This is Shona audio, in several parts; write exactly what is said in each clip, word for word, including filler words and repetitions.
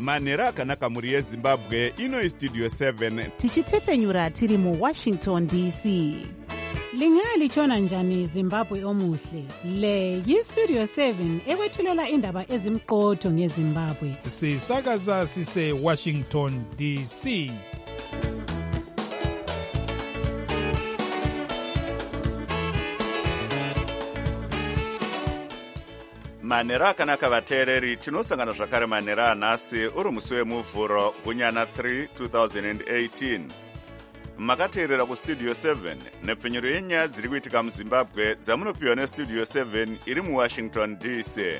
manhero akanaka mhuri yezimbabwe. Ino Studio seven tichitefenyura tiri muWashington D C. Lingalitshona njani Zimbabwe omuhle? Le yiStudio seven ekwethulela indaba ezimqotho ngeZimbabwe. Sisakaza sise Washington D C. manhero akanaka vateereri, tinosangana zvakare manhero anhasi uri musi wemuvhuro gunyana three twenty eighteen. Makateerera kuStudio seven nepfenyuro yenyaya dziri kuitika muZimbabwe dzamunopiwa neStudio seven iri muWashington D C.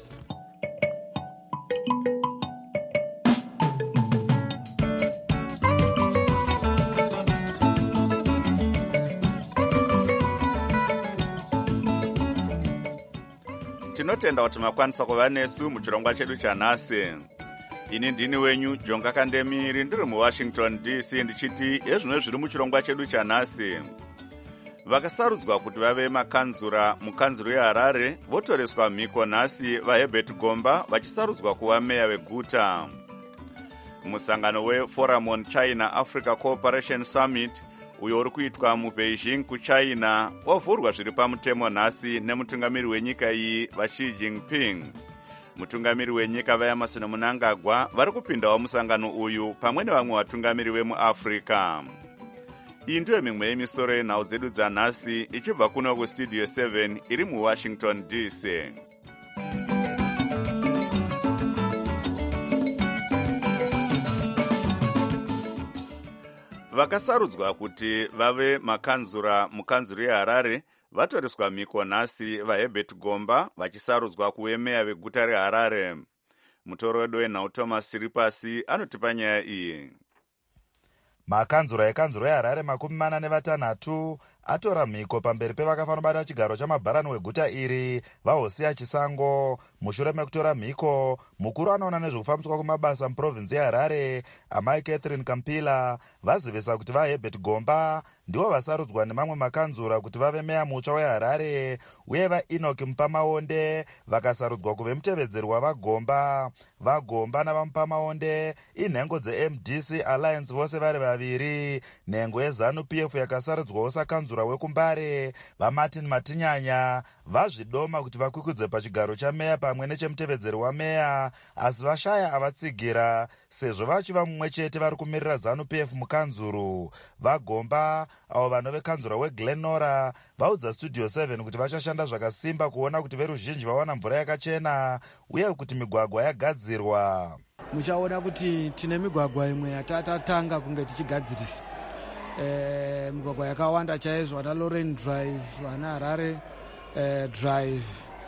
Tinotenda kuti makwanisa kuva nesu muchirongwa chedu chanhasi. Ini ndini wenyu Jonga Kandemiri ndiri muWashington D C ndichiti ezvino zviri muchirongwa chedu chanhasi. Vakasarudzwa kuti vave makanzura mukanzuro yeHarare votoreswa mhiko nhasi vaHerbert Gomba vachisarudzwa kuva meya veguta. Musangano weForum on China Africa Cooperation Summit uyo uri kuitwa muBeijing kuChina wavhurwa zviri pamutemo nhasi nemutungamiri wenyika iyi vaXi Jinping. Mutungamiri wenyika vaEmerson Mnangagwa vari kupindawo musangano uyu pamwe nevamwe vatungamiri vemuAfrica. Iyi ndiyo mimwe yemisoro yenhau dzedu dzanhasi ichibva kuno kuStudio seven iri muWashington D C. Vakasarudzwa kuti vave makanzura mukanzuro yeHarare vatoreswa mhiko nhasi vaHerbert Gomba vachisarudzwa kuve meya veguta reHarare. Mutoro wedu wenhau Thomas Siripasi anotipa nyaya iyi. Makanzura ekanzuro yeHarare makumi mana nevatanhatu atora mhiko pamberi pevakafanira bata chigaro chamabharani weguta iri vaHosia Chisango. Mushure mekutora mhiko, mukuru anoona nezvekufambiswa kwemabasa muprovinsi yeHarare amai Catherine Kampila vazivisa kuti vaHerbert Gomba ndivo vasarudzwa nemamwe makanzura kuti vave meya mutsva weHarare, uye vaEnoch Mupamaonde vakasarudzwa kuve mutevedzeri wavaGomba. VaGomba navaMupamaonde inhengo dzeM D C Alliance vose vari vaviri. Nhengo yeZanu P F yakasarudzwawo sakanzura wekuMbare vaMartin Matinyanya vazvidoma kuti vakwikudze pachigaro chameya pamwe nechemutevedzeri wameya, asi vashaya avatsigira sezvo vachiva mumwe chete vari kumirira Zanu P F mukanzuru. VaGomba avo vanove kanzura weGlenora vaudza Studio seven kuti vachashanda zvakasimba kuona kuti veruzhinji vawana mvura yakachena uye kuti migwagwa yagadzirwa. Muchaona kuti tine migwagwa imwe yatatatanga kunge tichigadzirisa. Eh, migwagwa yakawanda chaizvo, ana Lauren Drive, ana Harare eh, Drive,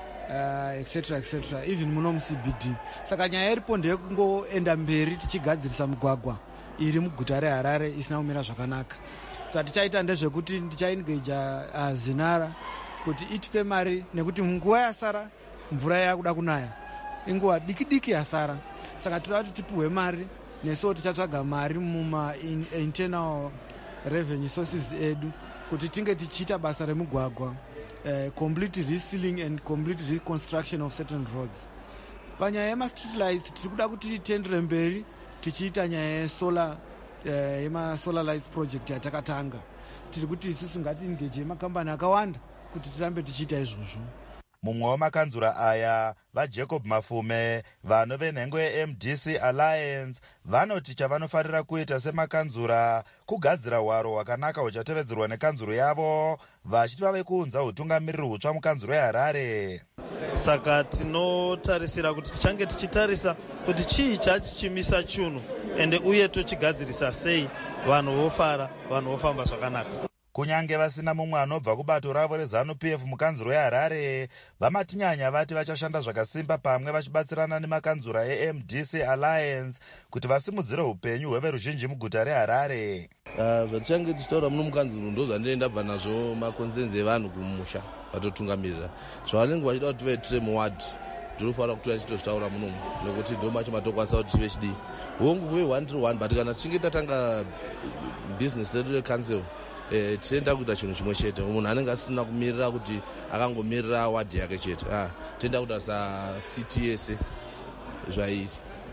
uh, etc etc even muno mu C B D. Saka nyaya iripo ndeyekungoenda mberi tichigadzirisa migwagwa iri muguta reHarare isina kumira zvakanaka. Saka tichaita ndezvekuti ndichaengeja uh, Zinara kuti itipe mari nekuti nguva yasara mvura yakuda kunaya. Inguva diki diki yasara. Saka tinoda kuti tipuwe mari neso tichatsvaga mari muma in, internal revenue sources edu kuti tinge tichiita basa remugwagwa, uh, complete resealing and complete reconstruction of certain roads. Panyaya yema street lights tiri kuda kuti tendere mberi tichiita nyaya yesolar uh, yema solar lights project yatakatanga. Tiri kuti isusu ngati engage makambani akawanda kuti tirambe tichiita izvozvo. Mumwe wamakanzura aya vaJacob Mafume vanove nhengo yeM D C Alliance vanoti chavanofarira kuita semakanzura kugadzira hwaro hwakanaka huchatevedzerwa nekanzuro yavo, vachiti vave kuunza utungamiriri hutsva mukanzuro yeHarare. Saka tinotarisira kuti tichange tichitarisa kuti chii chachichimisa chunhu ende uye tochigadzirisa sei vanhu vofara, vanhu vofamba zvakanaka. Kunyange vasina mumwe anobva kubato ravo reZanu P F mukanzuro yeHarare, vaMatinyanya vati vachashanda zvakasimba pamwe vachibatsirana nemakanzura eM D C Alliance kuti vasimudzire upenyu hweveruzhinji muguta reHarare. Uh, Zvatichange tichitaura muno mukanzuro ndo zvandinenda bva nazvo makonzenzi evanhu kumusha vatotungamirira. Zvavanenge vachida kuti tive tire muwadi ndinofanira kuti tichitozvitaura munomu nekuti ndo macho matokwanisa kuti tive chidii. Hongu kuve one tiri one but kana tichinge tatanga business redu recouncil Eh, tienda kuita chinhu chimwe chete. Munhu anenge asina kumirira kuti akangomirira wadi yake chete. Ah, tienda kuita sa C T S zvairi.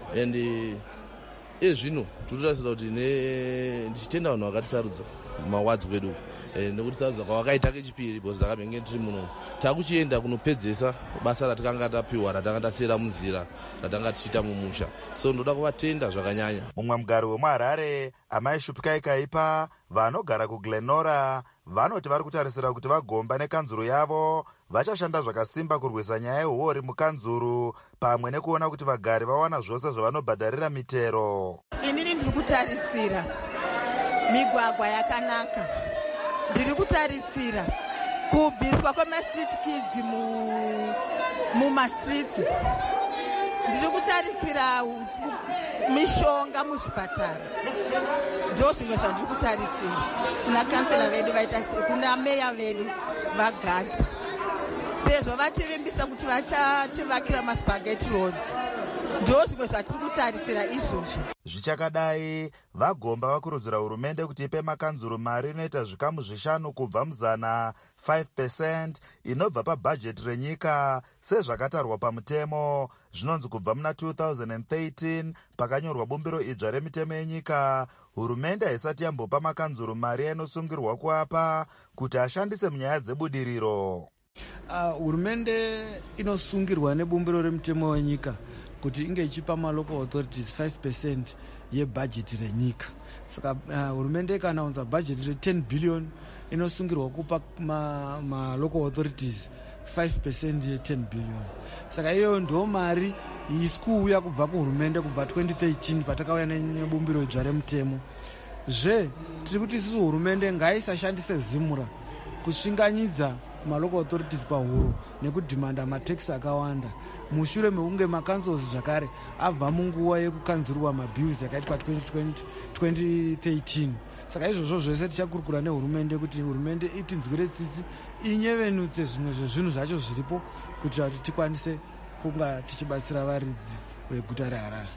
and ezvino tinotarisira kuti ndichitenda vanhu vakatisarudza mawadzi kwedu nekuti sarudza kwavakaita kechipiri because takabenge tiri muno takuchienda kunopedzesa basa ratikanga tapiwa ratanga tasiyera munzira ratanga tichiita mumusha, so ndoda kuvatenda zvakanyanya. Mumwe mugari wemuharare amai Shupikai Kaipa vanogara kuGlenora vanoti vari kutarisira kuti vagomba nekanzuru yavo vachashanda zvakasimba kurwisa nyaya yehuori mukanzuru pamwe nekuona kuti vagari vawana zvose zvavanobhadharira mitero. Inini ndiri kutarisira migwagwa yakanaka, ndiri kutarisira kubviswa kwemastreet kids mumastreets, ndiri kutarisira mishonga muzvipatara. Ndo zvimwe zvandiri kutarisira kuna kansela vedu vaita kuna meya vedu vagadzwa, sezvo vatirimbisa kuti vachativakira maspaghetti roads. Ndo zvimwe zvatiri kutarisira izvozvo. Zvichakadai vagomba vakurudzira hurumende kuti ipe makanzuru mari inoita zvikamu zvishanu kubva muzana five percent inobva pabhajeti renyika sezvakatarwa pamutemo. Zvinonzi kubva muna two thousand thirteen pakanyorwa bumbiro idzva remitemo yenyika, hurumende haisati yambopa makanzuru mari inosungirwa kuapa kuti ashandise munyaya dzebudiriro. Uh, hurumende inosungirwa nebumbiro remutemo wenyika kuti inge ichipa malocal authorities five percent yebhajeti renyika. Saka uh, hurumende ikanaunza bhajeti re ten billion inosungirwa kupa ma, ma local authorities five percent ye ten billion. Saka iyo ndo mari isikuuya kubva kuhurumende kubva twenty thirteen patakauya nebumbiro idzva remutemo. Zve tiri kuti isusu hurumende ngaisashandise zimura kusvinganyidza malocal authorities pahuro nekudhimanda mataxi akawanda mushure mekunge macancels zvakare abva munguva yekukanzurwa mabills yakaitwa twenty thirteen. Saka izvozvo zvese tichakurukura nehurumende kuti hurumende itinzwire tsitsi inyevenutse zvimwe zvezvinhu zvacho zviripo kuitira kuti tikwanise kunga tichibatsira varidzi veguta reHarare.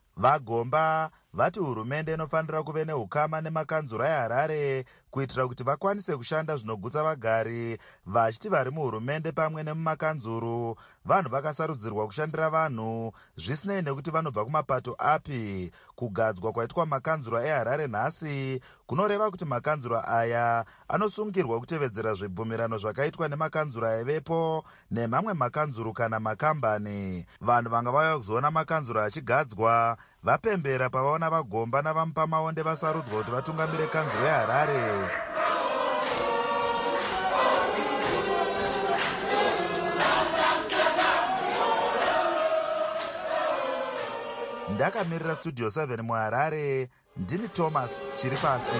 Vagomba vati hurumende inofanira kuve neukama nemakanzura eHarare kuitira kuti vakwanise kushanda zvinogutsa vagari, vachiti vari muhurumende pamwe nemumakanzuru vanhu vakasarudzirwa kushandira vanhu zvisinei nekuti vanobva kumapato api. Kugadzwa kwaitwa makanzura eHarare nhasi kunoreva kuti makanzura aya anosungirwa kutevedzera zvibvumirano zvakaitwa nemakanzura aivepo nemamwe makanzuru kana makambani. Vanhu vanga vauya kuzoona makanzura achigadzwa vapembera pavaona vagomba navamupa maonde vasarudzwa kuti vatungamire kanzuru yeHarare. Ndakamirira studio seven muHarare, ndini Thomas Chiripasi.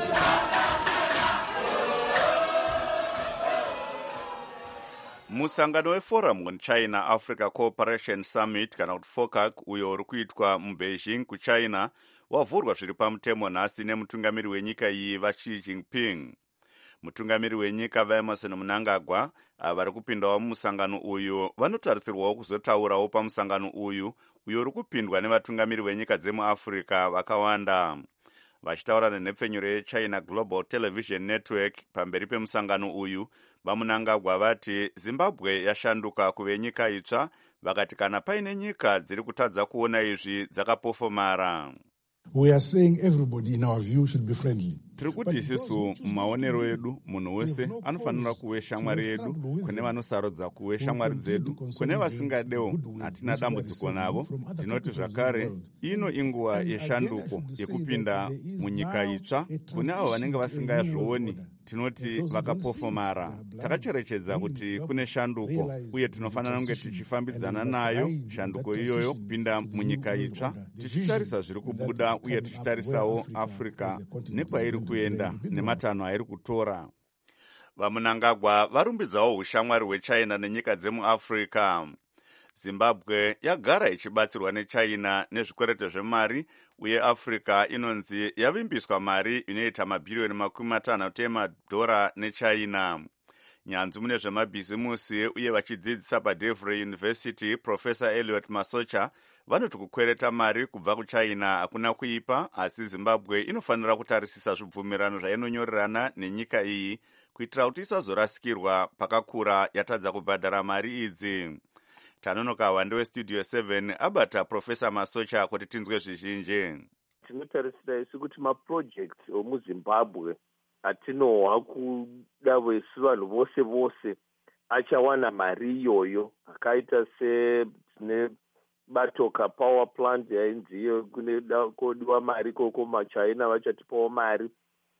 Musangano weForum on China Africa Cooperation Summit kana kuti FOCAC uyo uri kuitwa muBeijing kuChina wavhurwa zviri pamutemo nhasi nemutungamiri wenyika iyi vaXi Jinping. Mutungamiri wenyika vaEmerson Mnangagwa vari kupindawo mumusangano uyu vanotarisirwawo kuzotaurawo pamusangano uyu uyo uri kupindwa nevatungamiri venyika dzemuAfrica vakawanda. Vachitaura nenhepfenyuro yeChina Global Television Network pamberi pemusangano uyu, vaMnangagwa vati Zimbabwe yashanduka kuve nyika itsva, vakati kana paine nyika dziri kutadza kuona izvi dzakapofomara. We are saying everybody in our view should be friendly. Tiri kuti isisu mumaonero edu munhu wese anofanira kuve shamwari yedu, kune vanosarudza kuve shamwari dzedu, kune vasingadewo hatina dambudziko navo. Tinoti zvakare ino inguva yeshanduko yekupinda munyika itsva, kune avo vanenge vasingazvioni tinoti vakapofomara. Takacherechedza kuti kune shanduko uye tinofanira kunge tichifambidzana nayo shanduko iyoyo kupinda munyika itsva, tichitarisa zviri kubuda uye tichitarisawo Africa nekwairi kuenda nematanho airi kutora. VaMnangagwa varumbidzawo ushamwari hweChina nenyika dzemuAfrica. Zimbabwe yagara ichibatsirwa neChina nezvikwerete zvemari uye Africa inonzi yavimbiswa mari inoita mabhiriyoni makumi matanhatu emadhora neChina. Nyanzvi mune zvemabhizimusi uye vachidzidzisa paDevry University, Professor Elliot Masocha vanoti kukwereta mari kubva kuChina hakuna kuipa, asi Zimbabwe inofanira kutarisisa zvibvumirano zvainonyorerana nenyika iyi kuitira kuti isazorasikirwa pakakura yatadza kubhadhara mari idzi. tanonoka wande westudio seven abata Profesa Masocha kuti tinzwe zvizhinji. Tinotarisira isu kuti maprojects omuZimbabwe atinohwa kuda vesi vanhu vose vose achawana mari iyoyo, akaita setine Batoka power plant yainziyo kune kodiwa mari koko maChina vachatipawo mari,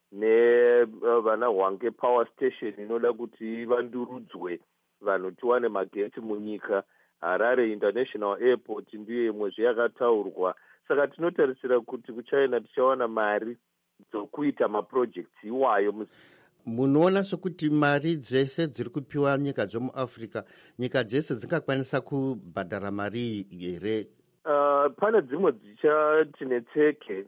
nevana Hwange power station inoda kuti vandurudzwe vanhu tiwane magetsi munyika. Harare International Airport ndiyo imwe yakataurwa. Saka tinotarisira kuti kuChina tichawana mari dzokuita maprojects iwayo. Munoona sokuti mari dzese dziri kupiwa nyika dzomuAfrica, nyika dzese dzingakwanisa kubhadhara mari here? Uh, pane dzimwe dzichati netseke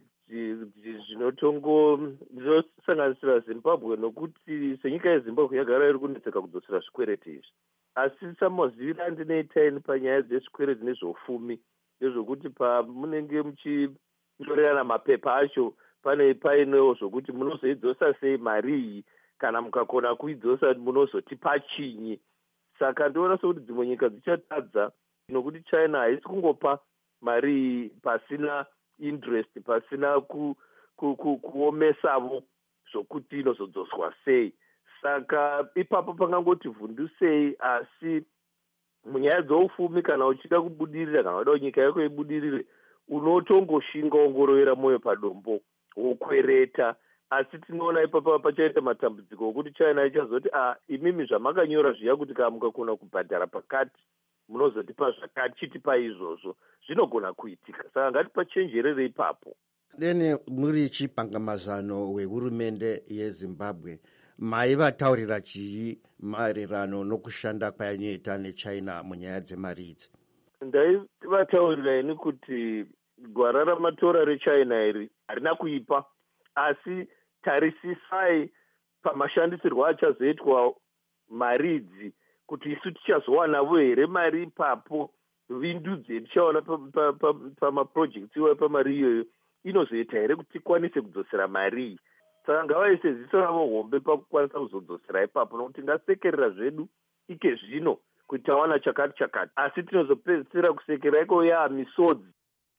zvinotongo dzinosanganisira Zimbabwe, nokuti senyika yeZimbabwe yagara iri kunetseka kudzosera zvikwereti izvi. Asi samazivira andinoitaini panyaya dzezvikwereti nezvofumi ndezvokuti pamunenge muchinyorerana mapepa acho pane painewo zvokuti munozoidzosa sei mari iyi, kana mukakona kuidzosa munozotipa chinyi. Saka ndoona sokuti dzimwe nyika dzichatadza, nokuti China haisi kungopa mari pasina interest, pasina ku, ku, ku, kuomesavo zvokuti inozodzoswa sei. Saka ipapo pangangoti vhundusei, asi munyaya dzoufumi kana uchida kubudirira kana uda nyika yako ibudirire, unotongoshinga ongorowera moyo padombo wokwereta. Asi tinoona ipapo pachaita matambudziko okuti China ichazoti ah, imimi zvamakanyora zviya kuti kana mukakona kubhadhara pakati munozotipa zvakati, chitipa izvozvo, zvinogona kuitika. Saka ngatipachenjerere ipapo. Dene muri chipangamazano wehurumende yeZimbabwe, maivataurira chii maererano nokushanda kwainoita neChina munyaya dzemari idzi? Ndaivataurira ini kuti gwara ramatora reChina iri harina kuipa, asi tarisisai pamashandisirwo achazoitwa mari idzi kuti isu tichazowanavo here mari ipapo. Vindudzi tichaona pamaprojects iwayo pamari iyoyo inozoita here kuti tikwanise kudzosera mari iyi. Saka ngavaise ziso ravo hombe pakukwanisa kuzodzosera ipapo, nokuti ngasekerera zvedu ike zvino kuti tawana chakati chakati, asi tinozopedzisira kusekera iko ya misodzi.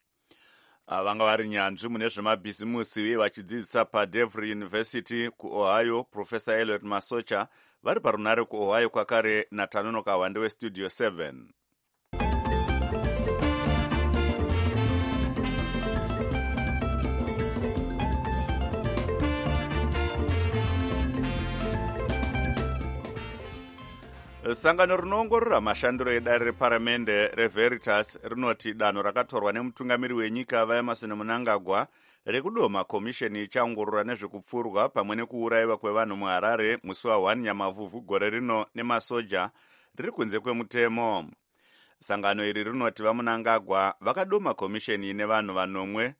Vanga vari nyanzvi mune zvemabhizimusi vachidzidzisa paDevry University kuOhio, Profesa Elliot Masocha vari parunare kuOhio kwakare natanonoka wande westudio seven. Sangano rinoongorora mashandiro edare reparamende reVeritas rinoti danho rakatorwa nemutungamiri wenyika vaEmerson Mnangagwa rekudoma komisheni ichaongorora nezvekupfurwa pamwe nekuurayiwa kwevanhu muHarare musi wa first Nyamavhuvhu gore rino nemasoja riri kunze kwemutemo. Sangano iri rinoti vaMnangagwa vakadoma komisheni ine vanhu vanomwe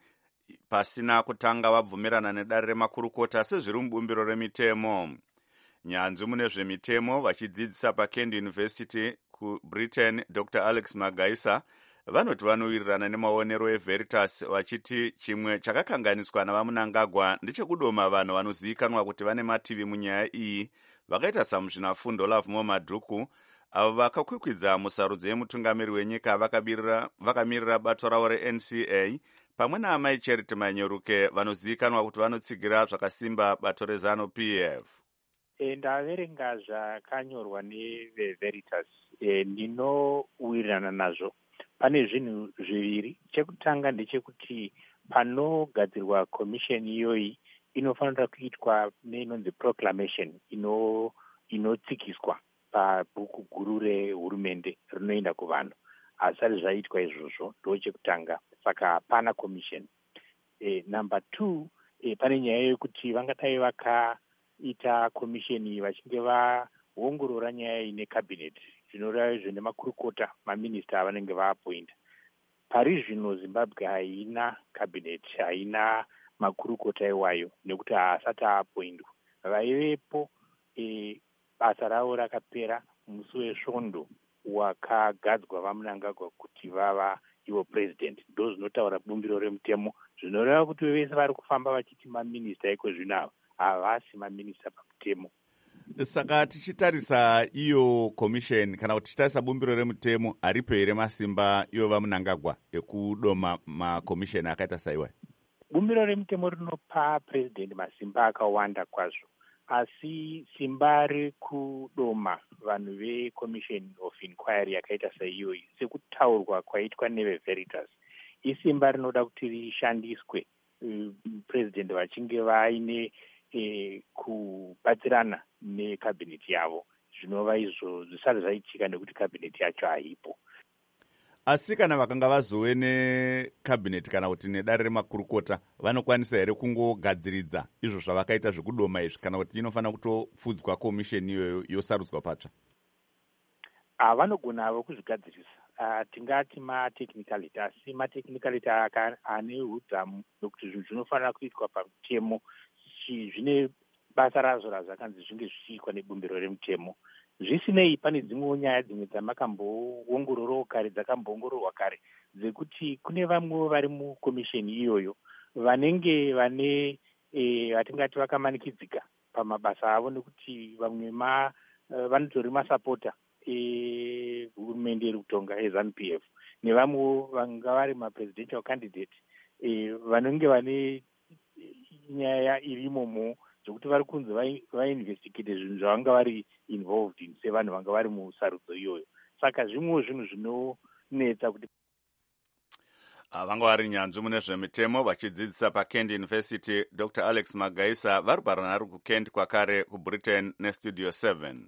pasina kutanga vabvumirana nedare remakurukota sezviri mubumbiro remitemo. Nyanzvi mune zvemitemo vachidzidzisa paKent University kuBritain Doctor Alex Magaisa vanoti vanowirirana nemaonero eVeritas vachiti chimwe chakakanganiswa navaMnangagwa ndechekudoma vanhu vanozivikanwa kuti vane mativi munyaya iyi vakaita samuzvinafundo Lovemore Madhuku, avo vakakwikwidza musarudzo yemutungamiri wenyika vakamirira bato ravo reN C A pamwe naamai Charity Manyeruke vanozivikanwa kuti vanotsigira zvakasimba bato reZanu P F. Ndaverenga zvakanyorwa neVeritas, ndinowirirana nazvo. Pane zvinhu zviviri. Chekutanga ndechekuti panogadzirwa komisheni iyoyi inofanira kuitwa neinonzi proclamation ino inotsikiswa pabhuku guru rehurumende rinoenda kuvanhu. Asari zvaitwa izvozvo, ndo chekutanga. Saka hapana komisheni. E, number two, e, pane nyaya yekuti vangadai vaka ita komisheni vachinge vaongorora nyaya ine cabinet zvinoreva izvo nemakurukota maminista avanenge vaapointa. Pari zvino Zimbabwe haina cabinet, haina makurukota iwayo nekuti haasati aapoindwa. Vaivepo e, basa ravo rakapera musi wesvondo wakagadzwa vaMnangagwa kuti vava ivo president. Ndo zvinotaura bumbiro remutemo, zvinoreva kuti vese vari kufamba vachiti maminista iko zvino ava havasi maminista pamutemo. Saka tichitarisa iyo commission kana kuti tichitarisa bumbiro remutemo haripo here masimba iwo Mnangagwa ekudoma makomisheni akaita saiwa? Bumbiro remutemo rinopa president masimba akawanda kwazvo, asi simba rekudoma vanhu vecommission of inquiry yakaita saiyoyi sekutaurwa kwaitwa neveVeritas isimba rinoda kuti rishandiswe uh, president vachinge vaine eh, kubatsirana nekabineti yavo, zvinova izvo zvisati zvaitika nekuti kabineti yacho haipo. Asi kana vakanga vazove nekabineti kana kuti nedare remakurukota vanokwanisa here kungogadziridza izvo zvavakaita zvekudoma izvi, kana kuti inofanira kutopfudzwa komisheni iyoyo yosarudzwa patsva? Ah, vanogonavo kuzvigadzirisa. Uh, tingati matechnicality, asi matechnicality ane udzamu nokuti zvinhu zvinofanira kuitwa pamutemo zvine basa razvo razvakanzi zvinge zvichiitwa nebumbiro remutemo. Zvisinei, pane dzimwewo nyaya dzimwe dzamakamboongororwa kare dzakamboongororwa kare dzekuti kune vamwewo vari mukomisheni iyoyo vanenge vane e, vatingati vakamanikidzika pamabasa avo, nekuti vamwe ma uh, vanotori masapota ehurumende iri kutonga eZANU P F nevamwewo vanga vari mapresidential candidate e, vanenge vane nyaya irimomo zvokuti vari kunzi vainvestigate zvinhu zvavanga vari involved in sevanhu vanga vari musarudzo iyoyo. Saka zvimwewo zvinhu zvinonetsa kuti vanga vari nyanzvi mune zvemitemo vachidzidzisa paKent University. Doctor Alex Magaisa vari paranhare kuKent kwakare kuBritain neStudio seven.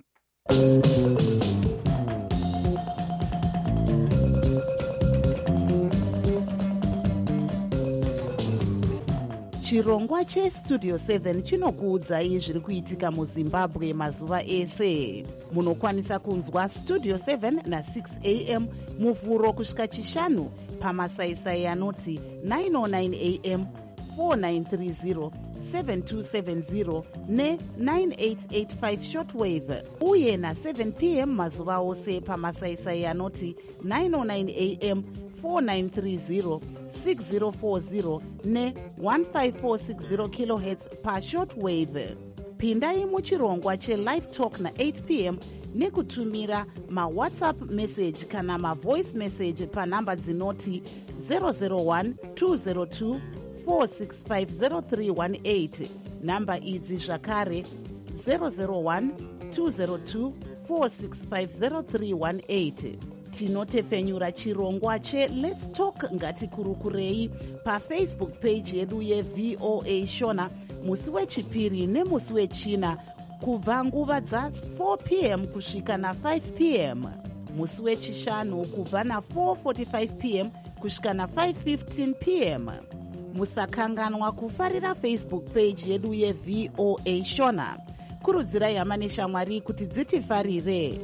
Chirongwa cheStudio seven chinokuudzai zviri kuitika muZimbabwe mazuva ese. Munokwanisa kunzwa Studio seven na six a m muvhuro kusvika chishanu pamasaisai anoti nine oh nine a m, four nine three zero, seven two seven zero ne nine eight eight five shortwave, uye na seven p m mazuva ose pamasaisai anoti nine oh nine a m, four nine three zero, six zero four zero ne one five four six zero kilohertz pa shortwave. Pindai muchirongwa cheLive Talk na eight p m nekutumira mawhatsapp message kana mavoice message panhamba dzinoti zero zero one two zero two four six five zero three one eight. Namba idzi zvakare zero zero one two zero two four six five zero three one eight. Tinotefenyura chirongwa che Let's Talk ngatikurukurei pafacebook page yedu yeV O A Shona musi wechipiri nemusi wechina kubva nguva dza four p m kusvika na five p m, musi wechishanu kubva na four forty-five p m kusvika na five fifteen p m. Musakanganwa kufarira Facebook page yedu yeV O A Shona. Kurudzirai hama neshamwari kuti dzitifarire.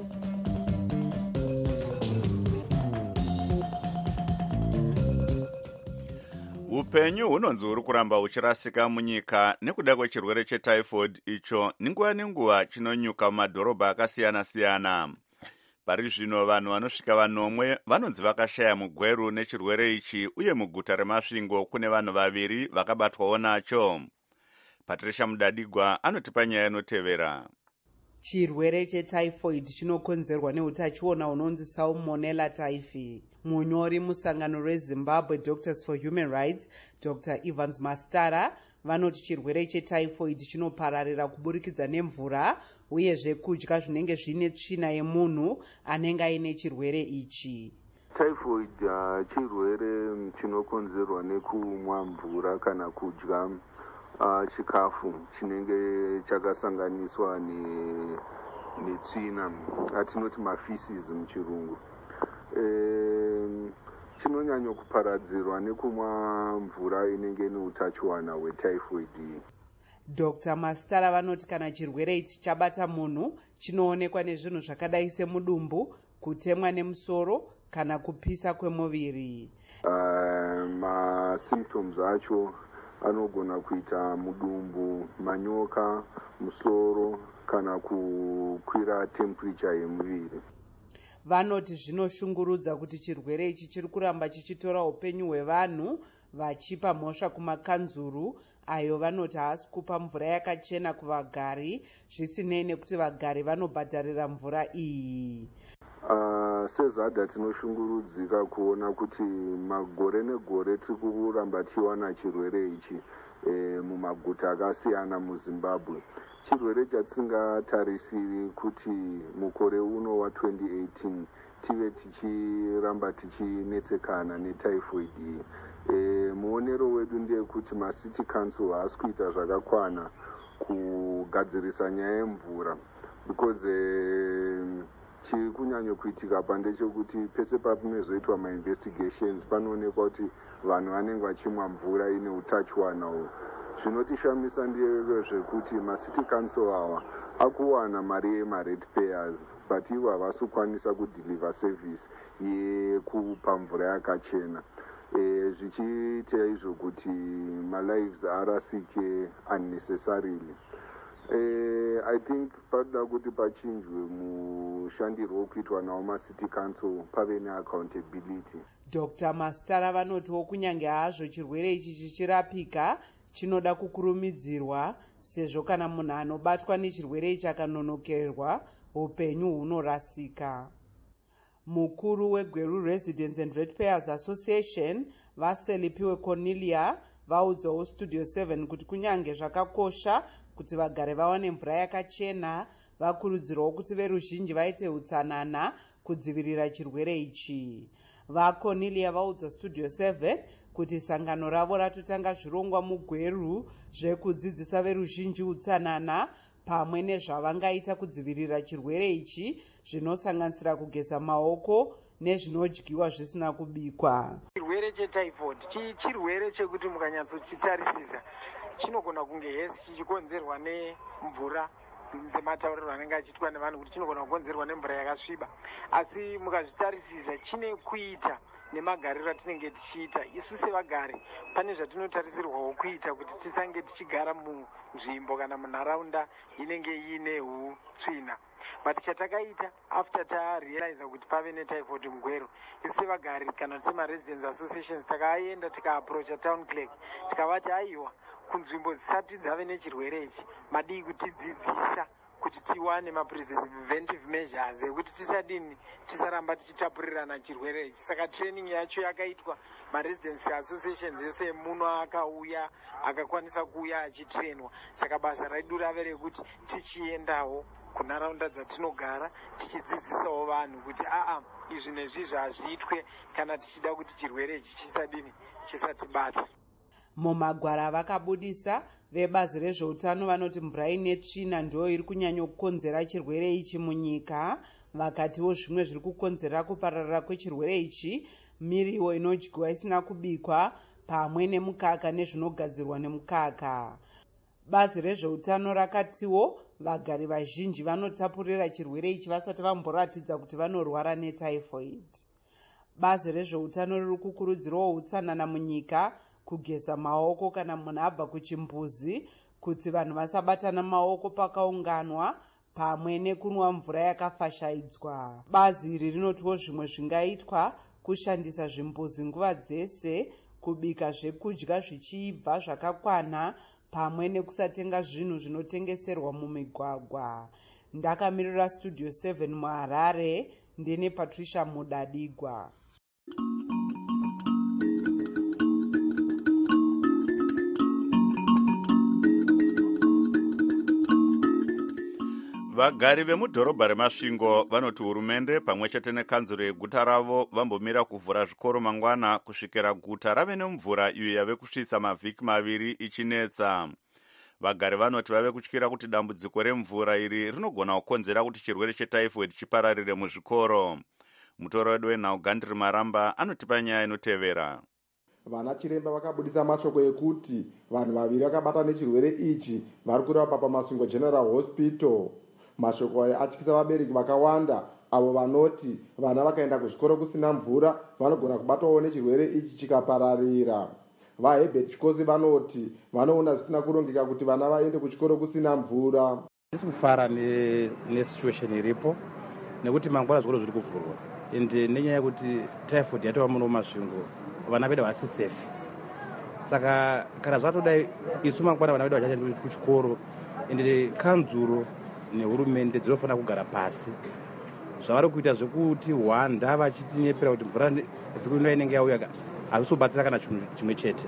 Upenyu hunonzi huri kuramba uchirasika munyika nekuda kwechirwere chetyphoid icho ninguva nenguva chinonyuka mumadhorobha akasiyana-siyana. Pari zvino vanhu vanosvika vanomwe vanonzi vakashaya mugweru nechirwere ichi, uye muguta reMasvingo kune vanhu vaviri vakabatwawo nacho. Patricia Mudadigwa anotipa nyaya inotevera. Chirwere chetyphoid chinokonzerwa neutachiona unonzi Salmonella typhi. Munyori musangano reZimbabwe Doctors for Human Rights, Doctor Evans Mastara, vanoti chirwere chetyphoid chinopararira kuburikidza nemvura uyezve kudya zvinenge zvine tsvina yemunhu anenge aine chirwere ichi. Typhoid uh, chirwere chinokonzerwa nekumwa mvura kana kudya uh, chikafu chinenge chakasanganiswa ne netsvina atinoti mafeces muchirungu. E, chinonyanya kuparadzirwa nekumwa mvura inenge neutachiwana hwetyphoid. Doctor Mastara vanoti kana chirwere ichi chabata munhu chinoonekwa nezvinhu zvakadai semudumbu, kutemwa nemusoro kana kupisa kwemuviri. Uh, masymptoms acho anogona kuita mudumbu, manyoka, musoro kana kukwira temperature yemuviri. vanoti zvinoshungurudza kuti chirwere ichi chiri kuramba chichitora upenyu hwevanhu, vachipa mhosva kumakanzuru ayo vanoti haasi kupa mvura yakachena kuvagari, zvisinei nekuti vagari vanobhadharira mvura iyi. Uh, sezada tinoshungurudzika kuona kuti magore negore tiri kuramba tichiwana chirwere ichi e, mumaguta akasiyana muzimbabwe. Chirwere chatisingatarisiri kuti mukore uno wa twenty eighteen tive tichiramba tichinetsekana netyphoid iyi. E, muonero wedu ndeyekuti macity council haasi kuita zvakakwana kugadzirisa nyaya yemvura because e, chiri kunyanya kuitika pandechekuti pese papinozoitwa mainvestigations panoonekwa kuti vanhu vanenge vachimwa mvura ine utachiwana uhu. Zvinotishamisa ndezvekuti macity council awa akuwana mari yemared payers but ivo havasi kukwanisa kudeliver service yekupa mvura yakachena. E, zvichiita izvo kuti malives arasike unnecessarily. Uh, I think pada kuti pachinjwe mushandirwo wokuitwa nawo macity council pave neaccountability. Doctor Mastara vanotiwo kunyange hazvo chirwere ichi chichirapika chinoda kukurumidzirwa, sezvo kana munhu anobatwa nechirwere ichi akanonokerwa upenyu hunorasika. Mukuru weGweru Residents and Ratepayers Association Vaselipiwe Cornelia vaudzawo Studio seven kuti kunyange zvakakosha kuti vagare vawane mvura yakachena, vakurudzirwawo kuti veruzhinji vaite utsanana kudzivirira chirwere ichi. VaCornelia vaudza Studio seven kuti sangano ravo ratotanga zvirongwa muGweru zvekudzidzisa veruzhinji utsanana pamwe nezvavangaita kudzivirira chirwere ichi, zvinosanganisira kugeza maoko nezvinodyiwa zvisina kubikwa. Chirwere chetyphoid chirwere chekuti mukanyatsochitarisisa chinogona kunge hesi chichikonzerwa nemvura sematauriro anenge achiitwa nevanhu kuti chinogona kukonzerwa nemvura yakasviba, asi mukazvitarisisa chine kuita nemagariro atinenge tichiita. Isu sevagari pane zvatinotarisirwawo kuita kuti tisange tichigara munzvimbo kana munharaunda inenge iine utsvina. But chatakaita after tarealize kuti pave netyphoid muGweru, isu sevagari kana semaresidents associations takaenda tikaapproacha town clerk tikavati aiwa kunzvimbo dzisati dzave nechirwere ichi madii kutidzidzisa kuti tiwane mapreventive measures ekuti tisadini tisaramba tichitapurirana chirwere ichi. Saka training yacho yakaitwa, maresidents associations ese emuno akauya akakwanisa kuuya achitrainwa. Saka basa redu rave rekuti tichiendawo kunharaunda dzatinogara tichidzidzisawo vanhu kuti aa izvi nezvizvi hazviitwe kana tichida kuti chirwere ichi chisadini chisatibata. Mumagwara vakabudisa vebazi rezveutano vanoti mvura ine tsvina ndiyo iri kunyanya kukonzera chirwere ichi munyika. Vakatiwo zvimwe zviri kukonzera kupararira kwechirwere ichi miriwo inodyiwa isina kubikwa pamwe nemukaka nezvinogadzirwa nemukaka. Bazi rezveutano rakatiwo vagari vazhinji vanotapurira chirwere ichi vasati vamboratidza kuti vanorwara netyphoid. Bazi rezveutano riri kukurudzirawo utsanana munyika, kugeza maoko kana munhu abva kuchimbuzi, kuti vanhu vasabatana maoko pakaunganwa, pamwe nekunwa mvura yakafashaidzwa. Bazi iri rinotiwo zvimwe zvingaitwa kushandisa zvimbuzi nguva dzese, kubika zvekudya zvichibva zvakakwana, pamwe nekusatenga zvinhu zvinotengeserwa mumigwagwa. Ndakamirira Studio seven muHarare, ndine Patricia Mudadigwa. Vagari vemudhorobha reMasvingo vanoti hurumende pamwe chete nekanzuro yeguta ravo vambomira kuvhura zvikoro mangwana kusvikira guta rave nemvura iyo yave kusvitsa mavhiki maviri ichinetsa. Vagari vanoti vave kutyira kuti dambudziko remvura iri rinogona kukonzera kuti chirwere chetyphoid chipararire muzvikoro. Mutori wedu wenhau Gandri Maramba anotipa nyaya inotevera. Vana chiremba vakabudisa mashoko ekuti vanhu vaviri vakabata nechirwere ichi vari kurapwa paMasvingo General Hospital. Mashoko aya atyisa vabereki vakawanda avo vanoti vana vakaenda kuzvikoro kusina mvura vanogona kubatwawo nechirwere ichi chikapararira. VaHerbert Chikosi vanoti vanoona zvisina kurongeka kuti vana vaende kuchikoro kusina mvura. Tisi kufara nesituation iripo nekuti mangwana zvikoro zviri kuvhurwa ende nenyaya yekuti typhoid yatova muno mumasvingo vana vedu havasi safe. Saka kana zvatodai isu mangwana vana vedu vachaenda kuchikoro ende kanzuro nehurumende dzinofanira kugara pasi zvavari kuita zvekuti hwanda vachitinyepera kuti mvura zikuinwa inenge yauya hazvisobatsira kana chinhu chimwe chete.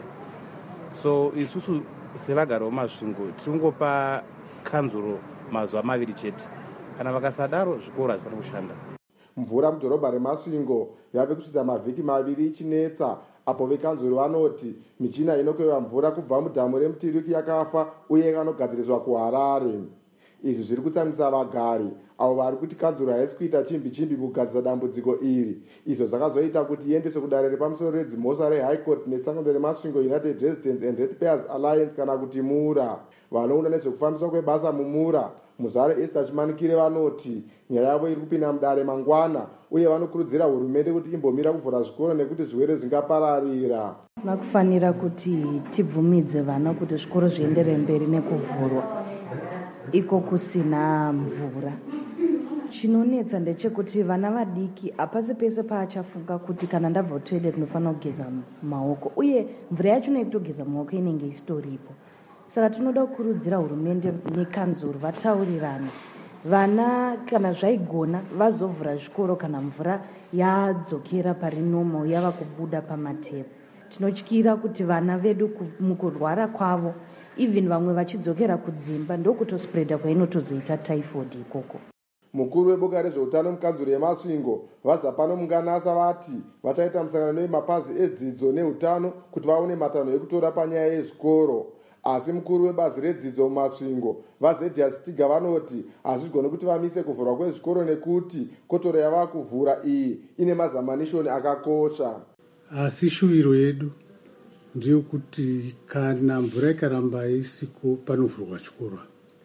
So isusu sevagari vemasvingo tiringopa kanzuro mazuva maviri chete, kana vakasadaro zvikoro hazvifana kushanda. Mvura mudhorobha remasvingo yave kusvitsa mavhiki maviri ichinetsa, apo vekanzuro vanoti michina inokweva mvura kubva mudhamu remutiriki yakafa uye ikanogadziriswa kuHarare. Izvi zviri kutsamwisa vagari avo vari kuti kanzuro haisi kuita chimbi chimbi kugadzisa dambudziko iri. Izvo zvakazoita kuti iendeswe kudare repamusoro redzimhosva reHigh Court nesangano remasvingo United Residents and Ratepayers Alliance kana kuti MURA. Vanoona nezvekufambiswa kwebasa muMURA Muzare Esther Chimanikire vanoti nyaya yavo iri kupinda mudare mangwana uye vanokurudzira hurumende kuti imbomira kuvhura zvikoro nekuti zvirwere zvingapararira. Sina kufanira kuti tibvumidze vana kuti zvikoro zviendere mberi nekuvhurwa iko kusina mvura. Chinonetsa ndechekuti vana vadiki hapasi pese paachafunga kuti kana ndabva kutoilet ndinofanira kugeza maoko, uye mvura yacho nekutogeza maoko inenge isitoripo. Saka tinoda kukurudzira hurumende nekanzuro vataurirane. Vana kana zvaigona vazovhura zvikoro kana mvura yadzokera pari normal yava kubuda pamatepi. Tinotyira kuti vana vedu mukurwara kwavo even vamwe vachidzokera kudzimba ndokutospreada kwainotozoita typhoid ikoko. Mukuru weboka rezveutano mukanzuro yemasvingo vazapano munganasa vati vachaita musangano nemapazi edzidzo neutano kuti vaone matanho ekutora panyaya yezvikoro. Asi mukuru webazi redzidzo mumasvingo vaZedias Tiga vanoti hazvigoni kuti vamise kuvhurwa kwezvikoro nekuti kotoro yava kuvhura iyi ine mazamanishoni akakosha. Asi shuviro yedu ndiyo kuti kana mvura ikaramba isiko panovhurwa chikoro,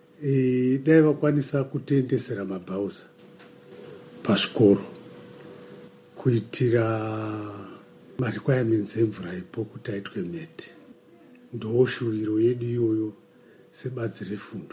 e, dai vakwanisa kutendesera mabhauza pazvikoro kuitira marequirements emvura ipo kuti aitwe mete. Ndo shuviro yedu iyoyo sebazi refundo,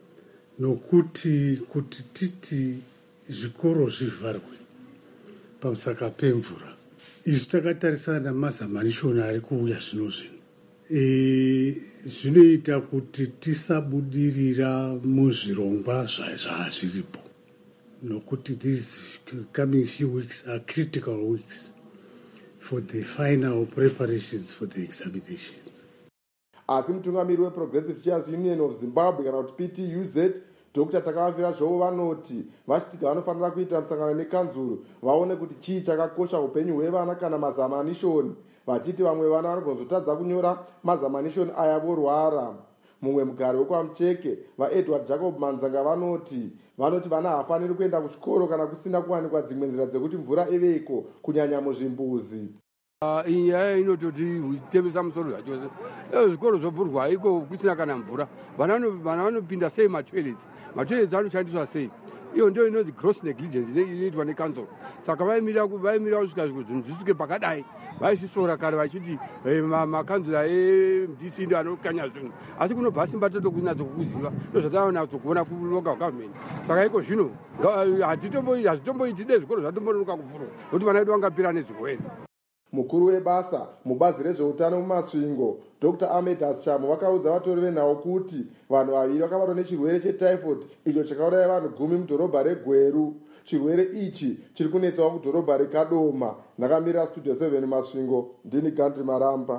nokuti kuti titi zvikoro zvivharwe pamusaka pemvura. Izvi takatarisana namazamanishoni ari kuuya zvino zvino. E, zvinoita kuti tisabudirira muzvirongwa zvazviripo, nokuti these coming few weeks are critical weeks for the final preparations for the examinations. Asi mutungamiri weProgressive Teachers Union of Zimbabwe kana kuti P T U Z Doctor Takavavira Zhou vanoti vachitika vanofanira kuita musangano nekanzuro vaone kuti chii chakakosha upenyu hwevana kana mazamanishoni, vachiti vamwe vana vanogozotadza kunyora mazamanishoni aya vorwara. Mumwe mugari wekwaMucheke vaEdward Jacob Manzanga vanoti vanoti vana hafaniri kuenda kuchikoro kana kusina kuwanikwa dzimwe nzira dzekuti mvura iveko kunyanya muzvimbuzi. Iyi nyaya inototi tevesa musoro zvachose. Zvikoro zvobhurwa haiko kusina kana mvura. Vana vanopinda sei matoilets? Matoilets anoshandiswa sei? Iyo ndio inonzi gross negligence inoitwa nekanzuro. Saka vaimira vaimira kusvika zvinhu zvisvike pakadai. Vaisisora kare vachiti makanzura eM D C ndio anokanya zvinhu. Asi kunobva simba toto kunyatsokuziva. Ndozvataona kuona kulocal government. Saka iko zvino hatitomboiti hatitomboiti zvikoro zvatombononoka kuvhurwa. Kuti vana vedu vangapira nezvirwere. Mukuru webasa mubazi rezveutano mumasvingo Doctor Ahmed Ashamo vakaudza vatori venhau kuti vanhu vaviri vakabatwa nechirwere chetyphoid icho chakauraya vanhu gumi mudhorobha reGweru. Chirwere ichi chiri kunetsawo kudhorobha reKadoma. Ndakamira Studio seven Masvingo, ndini Gandhi Maramba.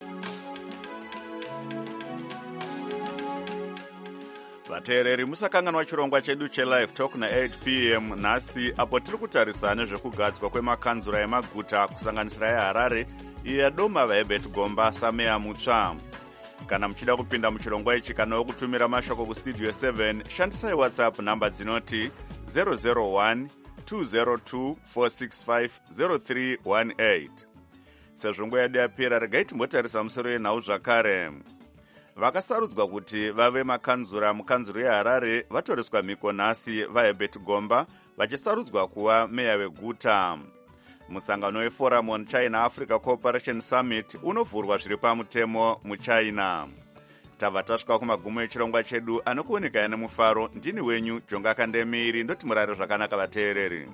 vateereri musakanganwa chirongwa chedu chelive talk na8 p m nhasi apo tiri kutarisa nezvekugadzwa kwemakanzura emaguta kusanganisira eHarare, iYadoma, vaHerbert Gomba, Samea Mutsva. Kana muchida kupinda muchirongwa ichi kana wokutumira mashoko kustudio seven, shandisai WhatsApp namba dzinoti zero zero one two zero two four six five zero three one eight. Sezvo nguva yedu yapera, regai timbotarisa musoro yenhau zvakare. Vakasarudzwa kuti vave makanzura mukanzuro yeHarare vatoreswa mhiko nhasi vaHerbert Gomba vachisarudzwa kuva meya weguta. Musangano weForum on China Africa Cooperation Summit unovhurwa zviri pamutemo muChina. tabva tasvika kumagumo echirongwa chedu anokuonekaya nemufaro. Ndini wenyu Jonga Kandemiri, ndoti murare zvakanaka vateereri.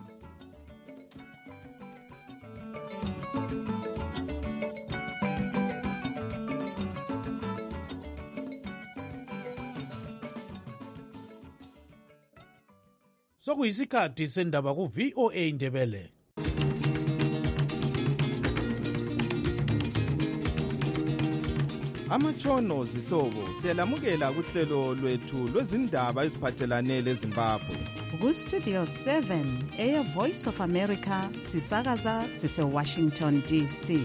Sokuyisikhathi sendaba ku-V O A Ndebele. Amatshono zihlobo siyalamukela kuhlelo lwethu lwezindaba eziphathelane leZimbabwe. Ku-Studio seven, Air Voice of America, sisakaza sise-Washington D C.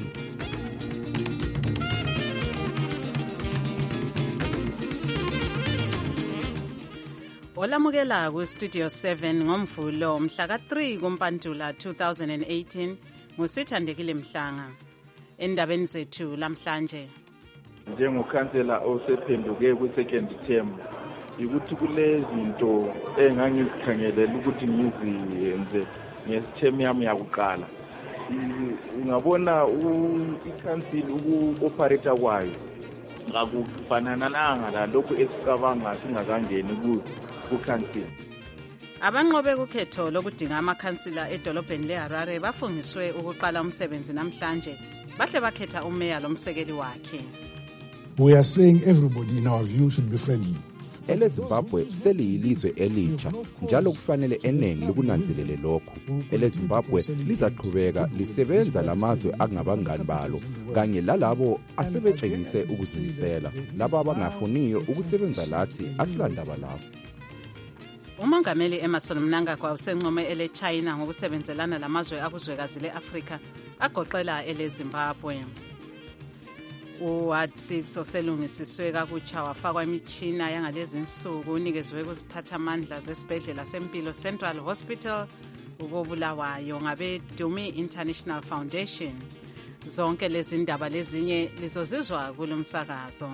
Olamukela ku-Studio seven ngomvulo mhla ka three kuMpandula two thousand eighteen ngusithandekile Mhlanga. Endabeni zethu lamhlanje, njengokhansela osephenduke kwi-second term, ukuthi kulezinto engangizikhangelela ukuthi ngiziyenze ngesithemu yami yakuqala. Ngabona ikhansili uku-operate kwayo akufanananga lalokhu esicabanga singakangeni kukhansili. abanqobe kukhetho lokudinga amakhansila edolobheni leHarare bafungiswe ukuqala umsebenzi namhlanje. Bahle bakhetha umeya lomsekeli wakhe. We are saying everybody in our view should be friendly. EleZimbabwe seliyilizwe elitsha njalo kufanele eningi likunanzelele lokho. EleZimbabwe lizaqhubeka lisebenza lamazwe angabangani balo kanye lalabo asebetshengise ukuzimisela. Laba abangafuniyo ukusebenza lathi asilandaba labo. Umongameli Emerson Mnangagwa usencome ele China ngokusebenzelana lamazwe akuzwekazi leAfrika agoqela eleZimbabwe. U-Ward six oselungisiswe kakutsha wafakwa imitshina yangalezi insuku unikezwe kuziphathamandla zesibhedlela sempilo Central Hospital ukobulawayo ngabe Dumi International Foundation. Zonke lezi ndaba lezinye lizozizwa kulomsakazo.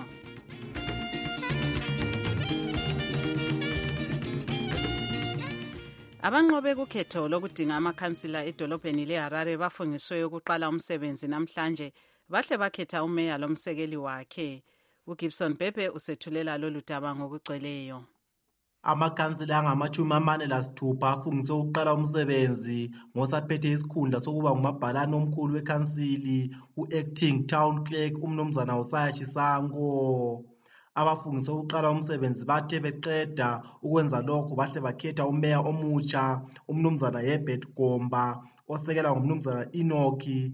Abanqobe kukhetho lokudinga amakhansila edolobheni leHarare bafungiswe ukuqala umsebenzi namhlanje. Bahle bakhetha umeya lomsekeli wakhe. uGibson Bebe usethulela lolu daba ngokugcweleyo. Amakhansila angamashumi amane lasithupha afungiswe ukuqala umsebenzi ngosaphethe isikhundla sokuba ngumabhalane omkhulu wekhansili u-acting town clerk umnumzana uSaya Chisango. Abafungiswe ukuqala umsebenzi bathe beqeda ukwenza lokho bahle bakhetha umeya omutsha umnumzana Herbert Gomba osekela ngumnumzana Enoki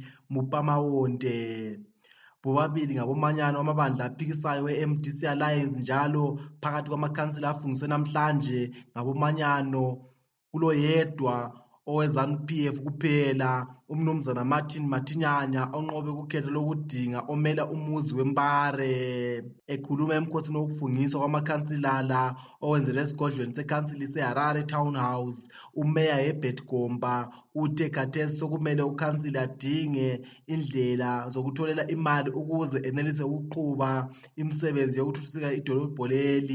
Mupamawonde. Bobabili ngabomanyano amabandla aphikisayo we-M D C Alliance njalo phakathi kwamakhansila afungiswe namhlanje ngabomanyano kulo yedwa owe-ZANU P F kuphela umnumzana Martin Matinyanya onqobe kukhetho lokudinga omela umuzi weMbare. Ekhuluma emkhosini wokufungiswa kwamakhansilala owenzele esigodlweni sekhansili seHarare Town House, umeya Herbert Gomba uthe khathesi sokumele ukhansili adinge indlela zokutholela imali ukuze enelise ukuqhuba imisebenzi yokuthuthukisa idolobho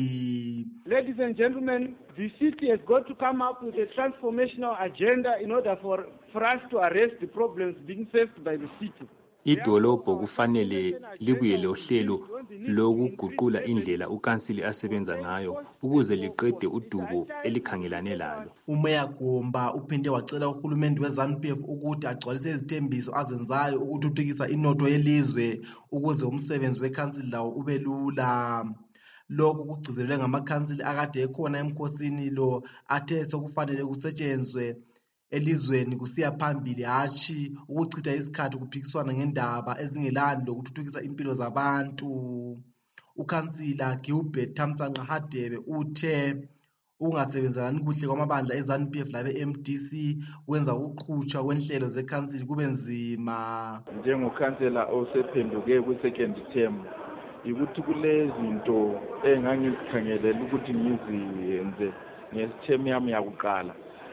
leli. Ladies and gentlemen, the city has got to come up with a transformational agenda in order for, for us to arrest the problems being faced by the city. Idolobho kufanele libuye lohlelo lokuguqula indlela ukansili asebenza ngayo ukuze liqede udubo elikhangelane lalo. Umeya Gomba uphinde wacela uhulumende we-ZANU P F ukuthi agcwalise izithembiso azenzayo ukuthuthukisa inotho yelizwe ukuze umsebenzi wekhansili lawo ube lula. Lokhu kugcizelwe ngamakhansili akade ekhona emkhosini lo athe sokufanele kusetshenzwe elizweni kusiya phambili hatshi ukuchitha isikhathi kuphikiswana ngendaba ezingelani lokuthuthukisa impilo zabantu. Ukhansila Gilbert Thamsanqa Hadebe uthe ukungasebenzelani kuhle kwamabandla e-ZANU P F labe-M D C kwenza ukuqhutshwa kwenhlelo zekhansili kube nzima. Njengokhansela osephenduke kwi-second term, ukuthi kulezinto engangizikhangelela ukuthi ngiziyenze ngesithemu yami yakuqala.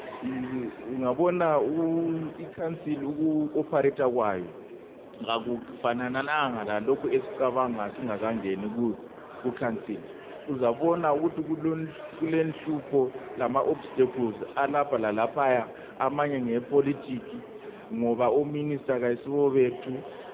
Ngabona ikhansili uku-operate kwayo akufanananga lalokhu esicabanga singakangeni kukhansili. Uzabona ukuthi kulenhlupho lama-obstacles alapha lalaphaya, amanye ngepolitiki ngoba ominister kayisibo bethu,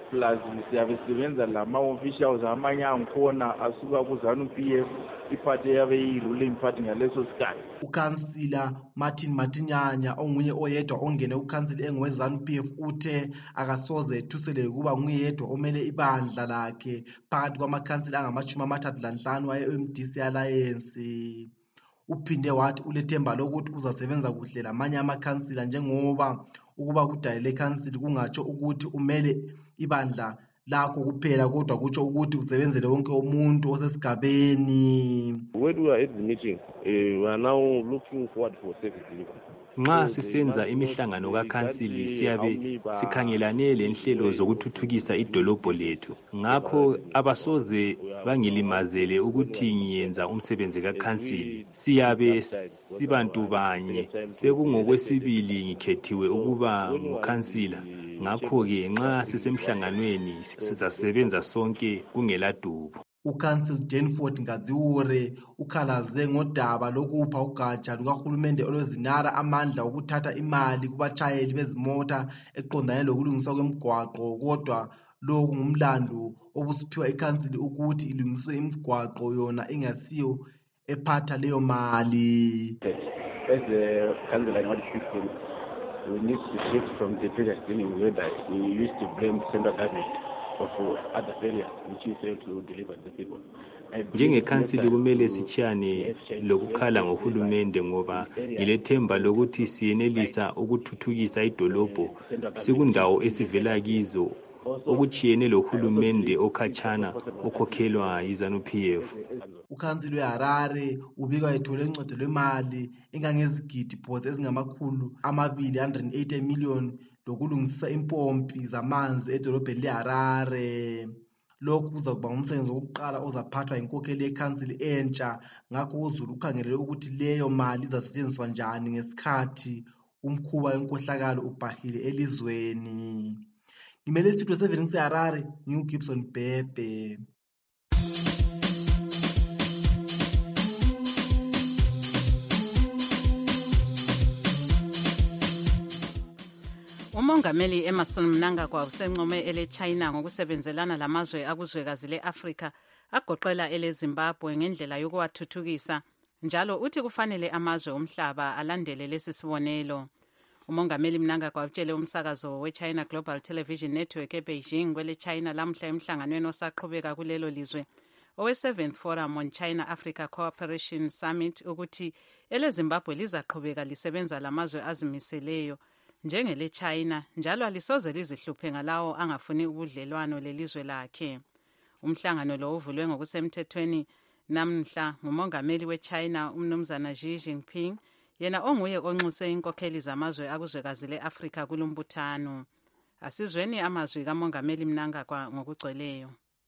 plus siyabe sisebenza lama-officials amanye angikhona asuka ku-ZANU-P F iphathi eyabe iyi-ruling party ngaleso sikhathi. Ukhansila Martin Matinyanya onguye oyedwa ongene ukhansili engowe-ZANU-P F uthe akasoze ethusele ukuba nguyedwa omele ibandla lakhe phakathi kwamakhansila angamashumi amathathu lanhlanu aye-M D C Alliance. Uphinde wathi ulethemba lokuthi uzasebenza kuhle lamanye amakhansila njengoba ukuba kudale lekhansili kungatsho ukuthi umele ibandla lakho kuphela kodwa kutsho ukuthi usebenzele wonke umuntu osesigabeni. When we are at the meeting, uh, we are now looking forward for service delivery. Nxa sisenza imihlangano kakhansili siyabe sikhangelane lenhlelo zokuthuthukisa idolobho lethu. Ngakho abasoze bangilimazele ukuthi ngiyenza umsebenzi kakhansili. Siyabe sibantu banye. Sekungokwesibili ngikhethiwe ukuba ngukhansila. Ngakho-ke nxa sisemhlanganweni sizasebenza sonke kungeladubo. Ukansel Danford Ngaziure ukhalaze ngodaba lokupha ugatsha lukahulumende olwezinara amandla okuthatha imali kubatshayeli bezimota eqondane lokulungiswa kwemigwaqo, kodwa lokhu ngumlando obusiphiwa ikhansili ukuthi ilungise imigwaqo yona ingasiyo ephatha leyo mali. As the council I want to we need to shift from the previous dealing with that we used to blame central government of other areas which is able to deliver the people. Njengekhansili kumele sichane lokukhala ngohulumende ngoba ngilethemba lokuthi siyenelisa ukuthuthukisa idolobho sikundawo esivela kizo okuchiyene lohulumende okhatshana okhokhelwa yi-ZANU-P F. Ukhansili weHarare ubika ethole uncedo lwemali engangezigidi phose ezingamakhulu amabili one hundred eighty million lokulungisisa impompi zamanzi edolobheni leHarare. Lokhu kuza kuba ngumsebenzi wokuqala ozaphathwa inkokheli yekhansili entsha. Ngakho uZulu ukhangelele ukuthi leyo mali izasetshenziswa njani ngesikhathi umkhuba wenkohlakalo ubhahile elizweni. Ngimele Studio seven ngiseHarare, ngiuGibson Bhebhe. Umongameli Emmerson Mnangagwa usencome ele China ngokusebenzelana lamazwe akuzwekazi leAfrika agoqela ele Zimbabwe ngendlela yokuwathuthukisa, njalo uthi kufanele amazwe omhlaba alandele lesi sibonelo. Umongameli Mnangagwa utshele umsakazo we-China Global Television Network eBeijing kwele China lamhla emhlanganweni osaqhubeka kulelo lizwe owe-seventh Forum on China-Africa Cooperation Summit ukuthi ele Zimbabwe lizaqhubeka lisebenza lamazwe azimiseleyo njengele China njalo alisoze lizihluphe ngalawo angafuni ubudlelwano lelizwe lakhe. Umhlangano lo uvulwe ngokusemthethweni namhla ngumongameli we-China umnumzana Xi Jinping, yena onguye onxuse inkokheli zamazwe akuzwekazi leAfrika kulumbuthano. Asizweni amazwi kamongameli Mnangagwa ngokugcweleyo.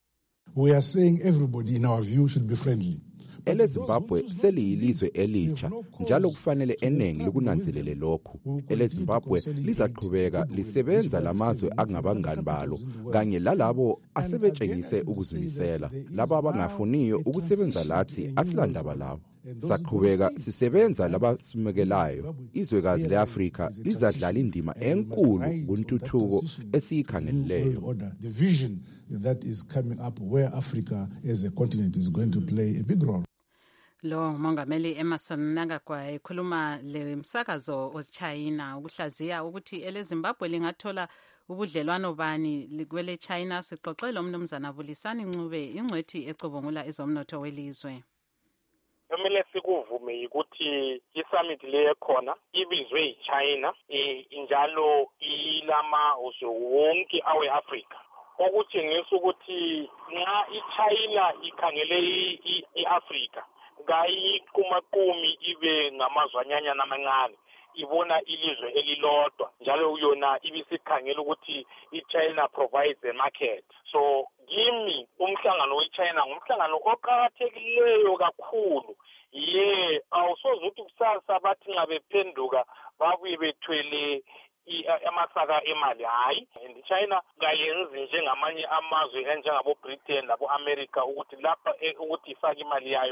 We are saying everybody in our view should be friendly. Ele Zimbabwe seliyilizwe elitsha njalo kufanele enengi likunanzelele lokhu. Ele Zimbabwe lizaqhubeka lisebenza lamazwe akungabangani balo kanye lalabo asebetshengise ukuzimisela. Laba abangafuniyo ukusebenza lathi asilandaba labo. Saqhubeka sisebenza labasimekelayo. Izwekazi leAfrika lizadlala indima enkulu kuntuthuko esiyikhangeleleyo. The vision that is coming up where Africa as a continent is going to play a big role. Lo mongameli Emmerson Mnangagwa ekhuluma le msakazo oChina ukuhlaziya ukuthi ele Zimbabwe lingathola ubudlelwano bani kwele China. Sixoxele umnumzana Bulisani Ncube ingcwethi ecubungula ezomnotho welizwe. Kumele sikuvume ukuthi i-summit le ekhona ibizwe yiChina njalo ilama uzwe wonke awe-Afrika, okutshengisa ukuthi nxa iChina ikhangele i-Afrika kayiqumaqumi ibe ngamazwanyanyana amancane, ibona ilizwe elilodwa njalo yona ibisikhangela ukuthi iChina provides a market. So kimi umhlangano weChina ngumhlangano oqakathekileyo kakhulu. Ye awusoze ukuthi kusasa bathi nxa bephenduka babuye bethwele amasaka emali. Hayi, and China kayenzi njengamanye amazwe enjengabo Britain labo America ukuthi lapha ukuthi ifake imali yayo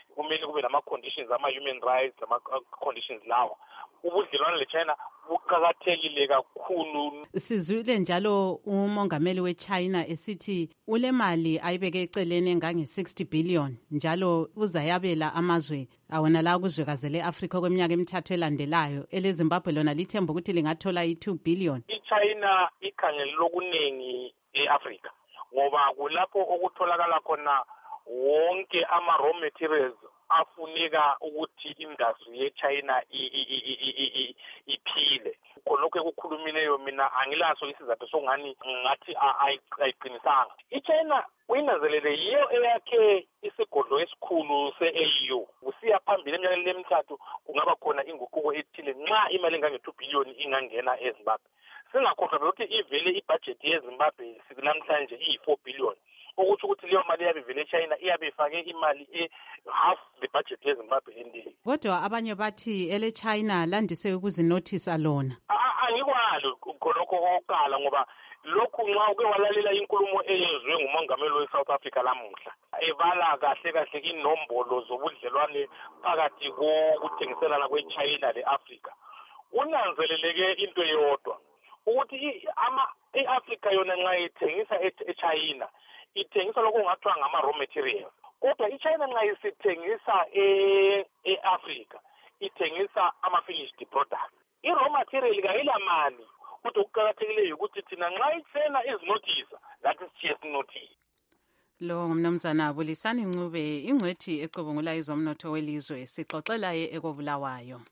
kumele kube nama-conditions ama-human rights ama-conditions lawa. Ubudlelwane le-China buqakathekile kakhulu. Sizwile njalo umongameli we-China esithi ule mali ayibeke eceleni engange-sixty billion njalo uzayabela amazwe awona la kuzwekazi le-Afrika kweminyaka emithathu elandelayo. Elezimbabwe lona lithemba ukuthi lingathola i-two billion. I-China ikhangele lokuningi e-Afrika ngoba kulapho okutholakala khona wonke ama-raw materials afuneka ukuthi industry ye-China iphile. Khonokho ekukhulumileyo mina angilaso isizathu songani ngathi ayiqinisanga. I-China uyinanzelele yiyo eyakhe isigodlo esikhulu se-A U. Usiya phambili eminyakeni emithathu kungaba khona inguquko ethile nxa imali engange-two billion ingangena eZimbabwe. Singakhohlwa ukuthi ivele ibudget yeZimbabwe namhlanje iyi-four billion. Ukuthi ukuthi leyo mali yabe vele eChina iyabe ifake imali e-half the budget yeZimbabwe endini. Kodwa abanye bathi ele China landise ukuzinothisa lona. Angikwalo khonokho oqala ngoba lokhu nxa uke walalela inkulumo eyenziwe ngumongameli we-South Africa lamuhla ebala kahle kahle inombolo zobudlelwane phakathi kokuthengiselana kwe-China le-Africa, unanzeleleke into eyodwa ukuthi ama i-Africa yona nxa ithengisa e-China ithengisa lokho kungathiwa ngama-raw materials, kodwa i-China nxa isithengisa e-Africa ithengisa ama-finished product. I-raw material kayila mali kodwa ukuqakathekileyo ukuthi thina nxa i-China izinotisa lathi sithiye sinotise. Lo ngumnumzana Bulisani Ncube, ingcwethi ecubungula izomnotho welizwe, sixoxela ye ekobulawayo.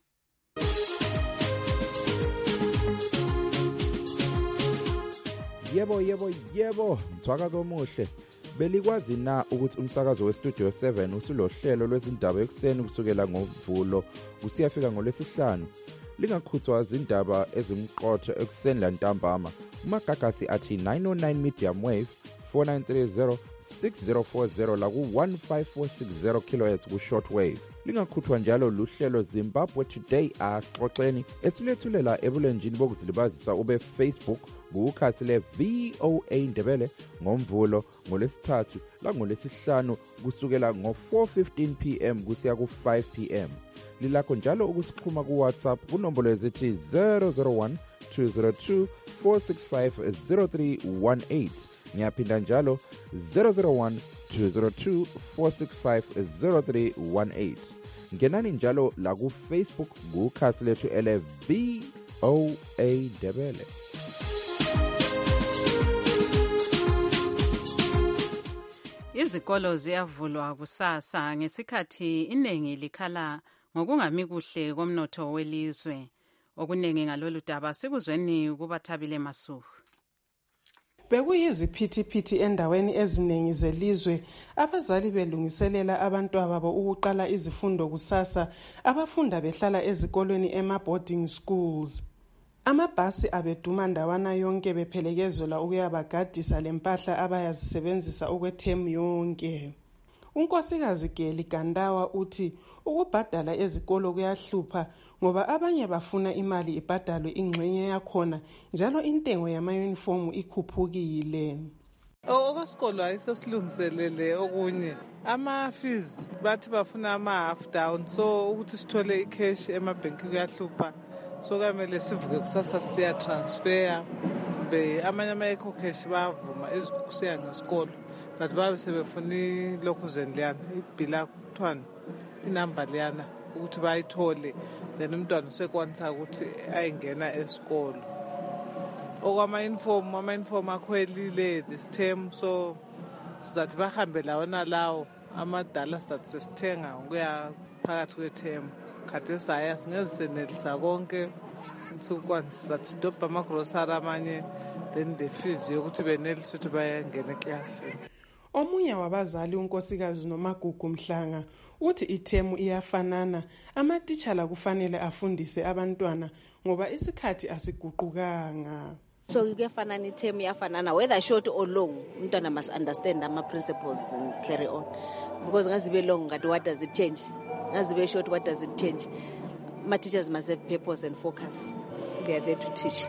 Yebo yebo yebo, mthwakazo omuhle. Belikwazi na ukuthi umsakazo weStudio seven usulohlelo lwezindaba ekuseni kusukela ngoMvulo kusiyafika ngoLwesihlanu? Lingakhuthwa izindaba ezimqotho ekuseni lantambama. Umagagasi athi nine oh nine medium wave four nine three zero six zero four zero la ku one five four six zero kilohertz ku short wave. Lingakhuthwa njalo luhlelo Zimbabwe Today asixoxeni esilethulela ebulenjini bokuzilibazisa ube Facebook kukhasi le V O A Ndebele ngoMvulo ngoLesithathu la ngoLesihlanu kusukela ngo four fifteen p m kusiya ku five p m. Lilakho njalo ukusixhuma ku WhatsApp kunombolo ezithi zero zero one two zero two four six five zero three one eight. Ngiyaphinda njalo zero zero one two zero two four six five zero three one eight. Ngenani njalo la ku Facebook kukhasi lethu ele V O A Ndebele. Izikolo ziyavulwa kusasa ngesikhathi iningi likhala ngokungami kuhle komnotho welizwe. Okuningi ngalolu daba sikuzweni kubaThabile Masuku. Bekuyiziphithiphithi endaweni eziningi zelizwe, abazali belungiselela abantwababo ukuqala izifundo kusasa, abafunda behlala ezikolweni ema-boarding schools. Amabhasi abeduma ndawana yonke bephelekezelwa ukuyabagadisa lempahla abayazisebenzisa okwethemu yonke. Unkosikazi Geli Gandawa uthi ukubhadala ezikolo kuyahlupha ngoba abanye bafuna imali ibhadalwe ingxenye yakhona njalo intengo yamayunifomu ikhuphukile. Okwesikolo ayisesilungiselele okunye ama-fees bathi bafuna ama-half down, so ukuthi sithole i-cash emabhenki kuyahlupha, so kamele sivuke kusasa siya transfer be amanye ama-eco cash bavuma ezikusiya ngesikolo but babe sebefuna lokhu zendliyana ibhila kuthiwani inamba liyana ukuthi bayithole then umntwana usekwanisa ukuthi ayingena esikolo. Okwama-uniform ama-uniform akhwelile this term, so sizathi bahambe lawona lawo amadala sizathi sesithenga ukuya phakathi kwethemu. Khathi saya singezisenelisa konke insukwana sizathi sidobha amagrosari amanye then the fees yokuthi benelise ukuthi bayangena eklasini. Omunye wabazali unkosikazi Nomagugu Mhlanga uthi ithemu iyafanana, amatitshala kufanele afundise abantwana ngoba isikhathi asiguqukanga. So kuyafanana ithemu iyafanana whether short or long, umntwana must understand ama principles and carry on, because ngazibe long ngathi what does it change, ngazibe short what does it change. My teachers must have purpose and focus. They are there to teach.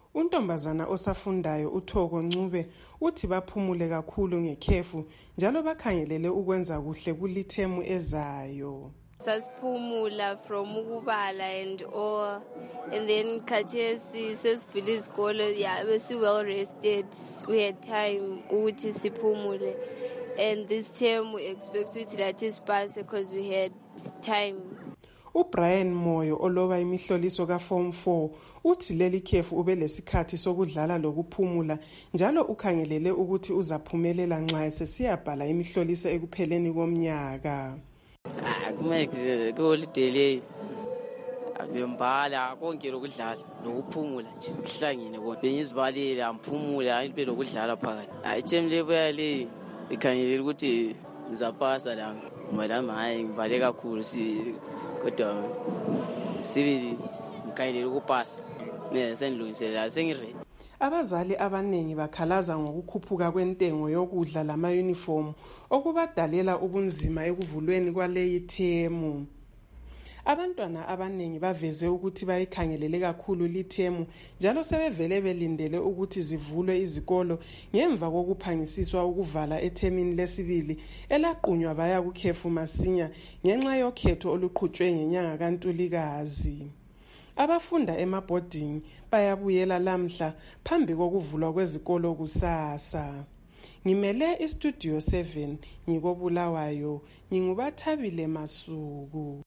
Untombazana osafundayo uThoko Ncube uthi baphumule kakhulu ngekhefu njalo bakhangelele ukwenza kuhle kulithemu ezayo. Sasiphumula from ukubala and all, and then khathesi sesivile isikole, yeah, besi well rested, we had time ukuthi siphumule, and this term we expect ukuthi lathi sipase because we had time. uBrian Moyo oloba imihloliso ka Form four uthi leli khefu ube lesikhathi sokudlala lokuphumula njalo ukhangelele ukuthi uzaphumelela nxa esesiyabhala imihloliso ekupheleni komnyaka. Kumele kuholiday le abembala konke lokudlala nokuphumula nje kuhlangene konke bengizibalile amphumula ibe lokudlala phakathi. Hayi team lebuya le ikhangelele ukuthi ngizapasa la madam hayi ngibale kakhulu si kodwa sibili ngikhangelele ukupasa mina sengilungiselela sengiredi. Abazali abanengi bakhalaza ngokukhuphuka kwentengo yokudla lama uniform okubadalela ubunzima ekuvulweni kwaleyi themu. Abantwana abanengi baveze ukuthi bayikhangelele kakhulu lithemu njalo sebevele belindele ukuthi zivulwe izikolo ngemva kokuphangisiswa ukuvala ethemini lesibili elaqunywa baya kukhefu masinya ngenxa yokhetho oluqhutshwe ngenyanga kaNtulikazi. Abafunda emabhodini bayabuyela lamhla phambi kokuvulwa kwezikolo kusasa. Ngimele iStudio seven ngikobulawayo ngingubathabile Masuku.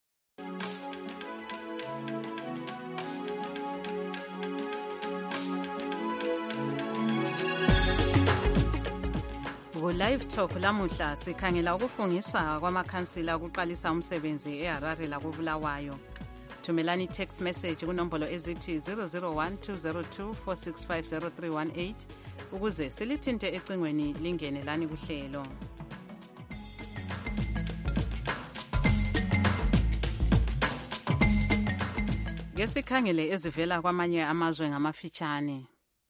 Live Talk lamuhla sikhangela ukufungiswa kwamakhansila ukuqalisa umsebenzi eHarare lakobulawayo. Thumelani text message kunombolo ezithi zero zero one two zero two four six five zero three one eight ukuze silithinte ecingweni lingene lani kuhlelo. Ngesikhangele ezivela kwamanye amazwe ngamafitshane.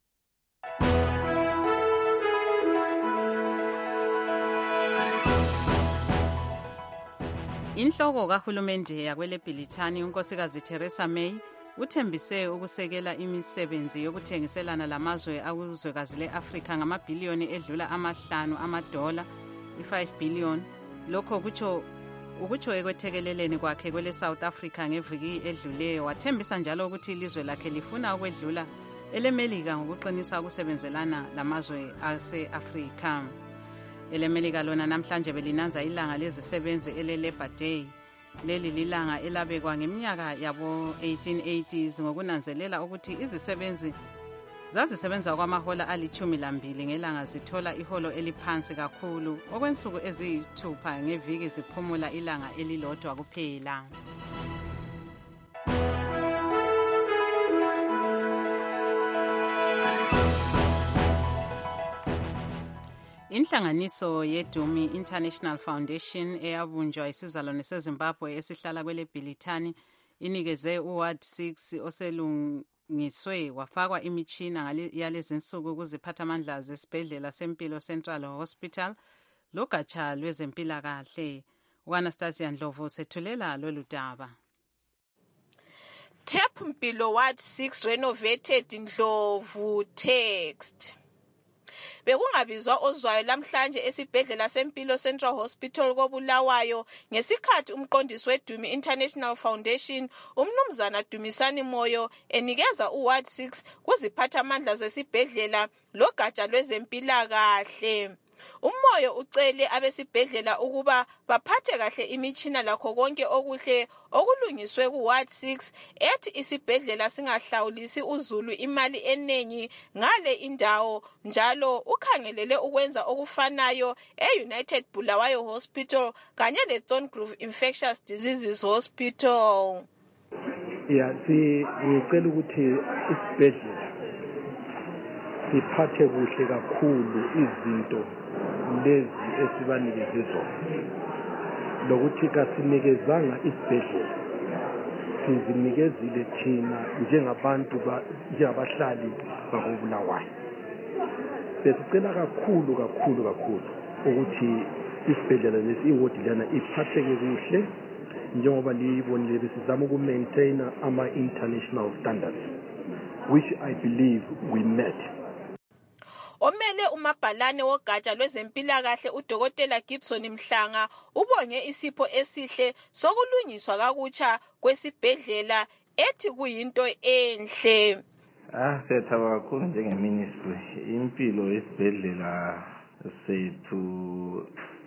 Inhloko kahulumende yakwele Bhilithani unkosikazi Theresa May uthembise ukusekela imisebenzi yokuthengiselana lamazwe akuzwekazi leAfrika ngamabhiliyoni edlula amahlanu amadola i-five billion. Lokho kutsho ukutsho ekwethekeleleni kwakhe kwele South Africa ngeviki edluleyo. Wathembisa njalo ukuthi ilizwe lakhe lifuna ukwedlula elemelika ngokuqinisa ukusebenzelana lamazwe ase-Afrika. EleMelika lona namhlanje belinanza ilanga lezisebenzi ele-Labor Day. Leli lilanga elabekwa ngeminyaka yabo eighteen eighties ngokunanzelela ukuthi izisebenzi zazisebenza kwamahola alichumi lambili ngelanga zithola iholo eliphansi kakhulu okwensuku eziyithupha ngeviki ziphumula ilanga elilodwa kuphela. Inhlanganiso yeDumi International Foundation eyabunjwa isizalwane seZimbabwe esihlala kwele Bhilithani inikeze uWard six oselungiswe wafakwa imichina yalezi nsuku ukuziphathamandla zesibhedlela sempilo Central Hospital logatsha lwezempilakahle. uAnastasia Ndlovu sethulela lolu daba. Tap Mpilo Ward six renovated Ndlovu text. Bekungabizwa ozwayo lamhlanje esibhedlela sempilo Central Hospital kobulawayo ngesikhathi umqondisi weDumi International Foundation umnumzana Dumisani Moyo enikeza uWard six kuziphathamandla zesibhedlela logatsha lwezempilakahle. Umoyo ucele abesibhedlela ukuba baphathe kahle imichina lakho konke okuhle okulungiswe kuWard six ethi isibhedlela singahlawulisi uzulu imali enengi ngale indawo njalo ukhangelele ukwenza okufanayo eUnited Bulawayo Hospital kanye leThorngrove Infectious Diseases Hospital. Ya si ngicela ukuthi isibhedlela siphathe kuhle kakhulu izinto lezi esibanikeze zona lokuthi kasinikezanga isibhedlela sizinikezile thina njengabantu njengabahlali bakobulawayo. Besicela kakhulu kakhulu kakhulu ukuthi isibhedlela lesi iward lana iphatheke kuhle njengoba liyibonile besizama ukumaintaina ama international standards which I believe we met. Omele umabhalane wogatsha lwezempilakahle udokotela Gibson Mhlanga ubonge isipho esihle sokulungiswa kakutsha kwesibhedlela ethi kuyinto enhle. Ah, siyathokoza kakhulu njengeministry. Impilo yesibhedlela sethu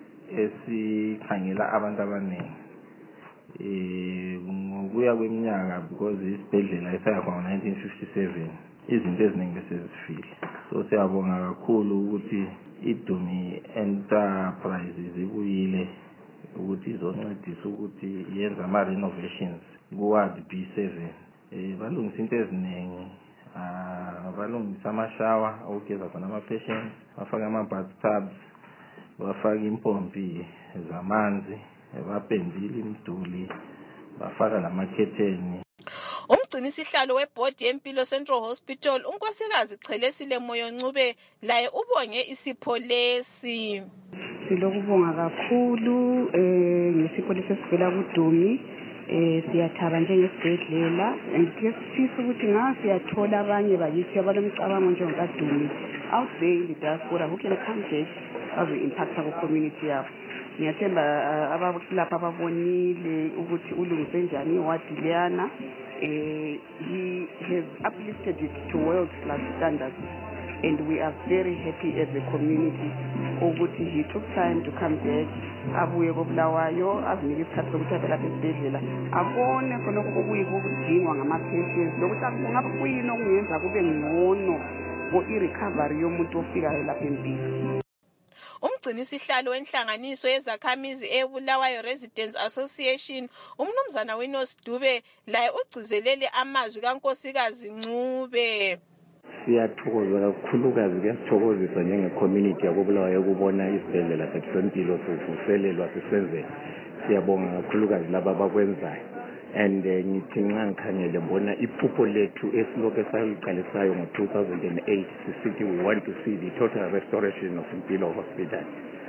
esikhangela abantu abaningi. Eh ngokuya kweminyaka because isibhedlela esayakwa nineteen fifty-seven izinto eziningi besezifile. So siyabonga kakhulu ukuthi iDumi Enterprises ibuyile ukuthi izoncedisa ukuthi yenza ama renovations ku Ward B seven. Eh balungisa into eziningi. Ah balungisa amashawa okugeza khona ama patients, bafaka ama bathtubs, bafaka impompi zamanzi, bapendile imiduli, bafaka lamakhetheni. Umgcinisihlalo webhodi yempilo Central Hospital unkosikazi Chelesile Moyo Ncube laye ubonge isipho lesi. Silokubonga kakhulu eh ngesipho lesivela kuDumi eh siyathaba njengesibhedlela ngikufisa ukuthi ngase siyathola abanye bakithi abalomcabango njengokaDumi out there in the diaspora who can come back as an impact ku community yabo. Ngiyathemba abalapha ababonile ukuthi ulungise njani iwadi leyana. Uh, he has uplifted it to world-class standards, and we are very happy as a community. Ukuthi he took time to come back, abuye kobulawayo, azinike isikhathi sokuthi abelapha esibhedlela, abone khonokho okuyikudingwa ngama-patients, lokuthi kungabe kuyini okungenza kube ngcono for i-recovery yomuntu ofikayo lapha empilo. Umgcinisihlalo wenhlanganiso yezakhamizi eBulawayo Residents Association umnumzana Winos Dube laye ugcizelele amazwi kankosikazi Ncube. Siyathokoza kakhulukazi kuyasithokozisa njenge-community yakobulawayo ukubona isibhedlela sethu sempilo sivuselelwa sisenze. Siyabonga kakhulukazi laba abakwenzayo. And ngithi nxa ngikhangele mbona iphupho lethu esilokhu esaliqalisayo ngo-two thousand eight sisithi we want to see the total restoration of Impilo Hospital.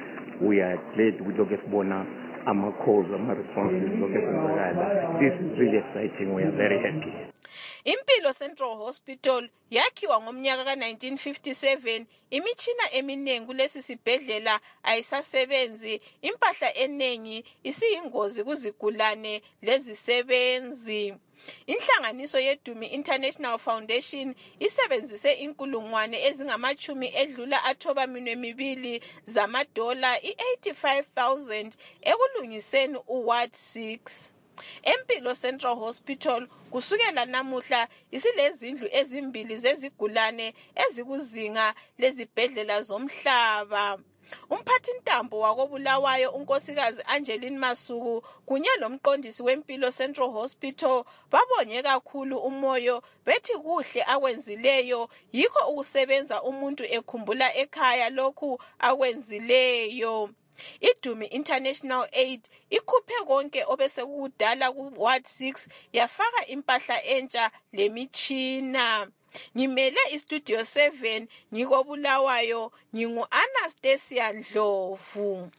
We are glad kulokhu esibona ama-calls, ama-responses lokhu esenzakala. This is really exciting. We are very happy. Impilo Central Hospital yakhiwa ngomnyaka ka nineteen fifty-seven. Imitshina eminengi kulesi sibhedlela ayisasebenzi, impahla enengi isiyingozi kuzigulane lezisebenzi. Inhlanganiso yeDumi International Foundation isebenzise inkulungwane ezingamachumi edlula athoba minwe mibili zamadola i-eighty-five thousand ekulungiseni uWard six. Empilo Central Hospital kusukela namuhla isilezindlu ezimbili zezigulane ezikuzinga lezibhedlela zomhlaba. Umphathintambo wakobulawayo unkosikazi Angeline Masuku kunye lomqondisi wempilo Central Hospital babonye kakhulu umoyo bethi kuhle akwenzileyo yikho ukusebenza umuntu ekhumbula ekhaya lokhu akwenzileyo. iDumi International Aid ikhuphe konke obesekudala ku Ward six yafaka impahla entsha lemitshina. Ngimele iStudio seven ngikobulawayo ngingu Anastasia Ndlovu.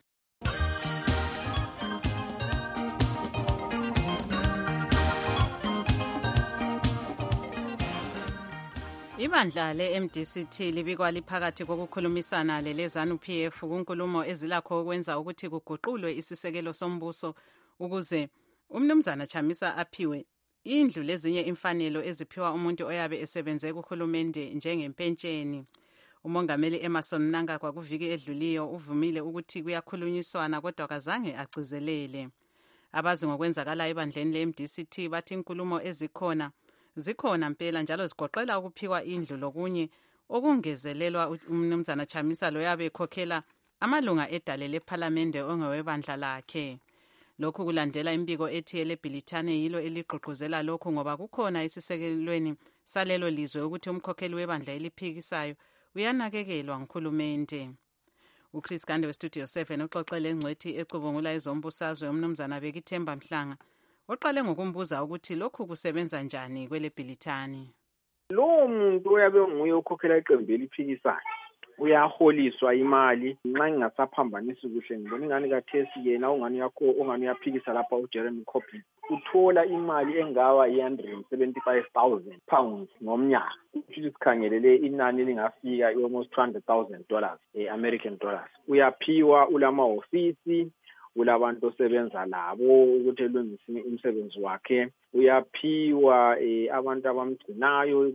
Ibandla le-M D C T libikwa liphakathi kokukhulumisana lele-ZANU P F kunkulumo ezilakho ukwenza ukuthi kuguqulwe isisekelo sombuso ukuze umnumzana Chamisa aphiwe indlu lezinye imfanelo eziphiwa umuntu oyabe esebenze kuhulumende njengempentsheni. Umongameli Emerson Mnangagwa kuviki edluliyo uvumile ukuthi kuyakhulunyiswana kodwa kazange agcizelele. Abazi ngokwenzakala ebandleni le-M D C T bathi inkulumo ezikhona zikhona mpela njalo zigoqela ukuphiwa indlu lokunye okungezelelwa umnumzana Chamisa lo yabe ekhokhela amalunga edale lePhalamende ongewebandla lakhe. Lokhu kulandela imbiko ethi eleBhilitane yilo eligqugquzela lokhu ngoba kukhona isisekelweni salelo lizwe ukuthi umkhokheli webandla eliphikisayo uyanakekelwa nguhulumende. uChris Gande weStudio seven uxoxele engcwethi ecubungula ezombusazwe umnumzana Bekithemba Mhlanga oqale ngokumbuza ukuthi lokhu kusebenza njani kweleBhilitane. Lo muntu oyabe nguye ukhokhela iqembu eliphikisayo uyaholiswa imali nxa ingasaphambanisi kuhle ngibona ingani kathesi yena ungani yakho ungani uyaphikisa lapha uJeremy Corbyn uthola imali engawa one hundred seventy-five thousand pounds ngomnyaka ukuthi sikhangelele inani lingafika almost two hundred thousand dollars eh, American dollars. Uyaphiwa ulama ofisi ulabantu osebenza labo ukuthi elungise umsebenzi wakhe, uyaphiwa eh, abantu abamgcinayo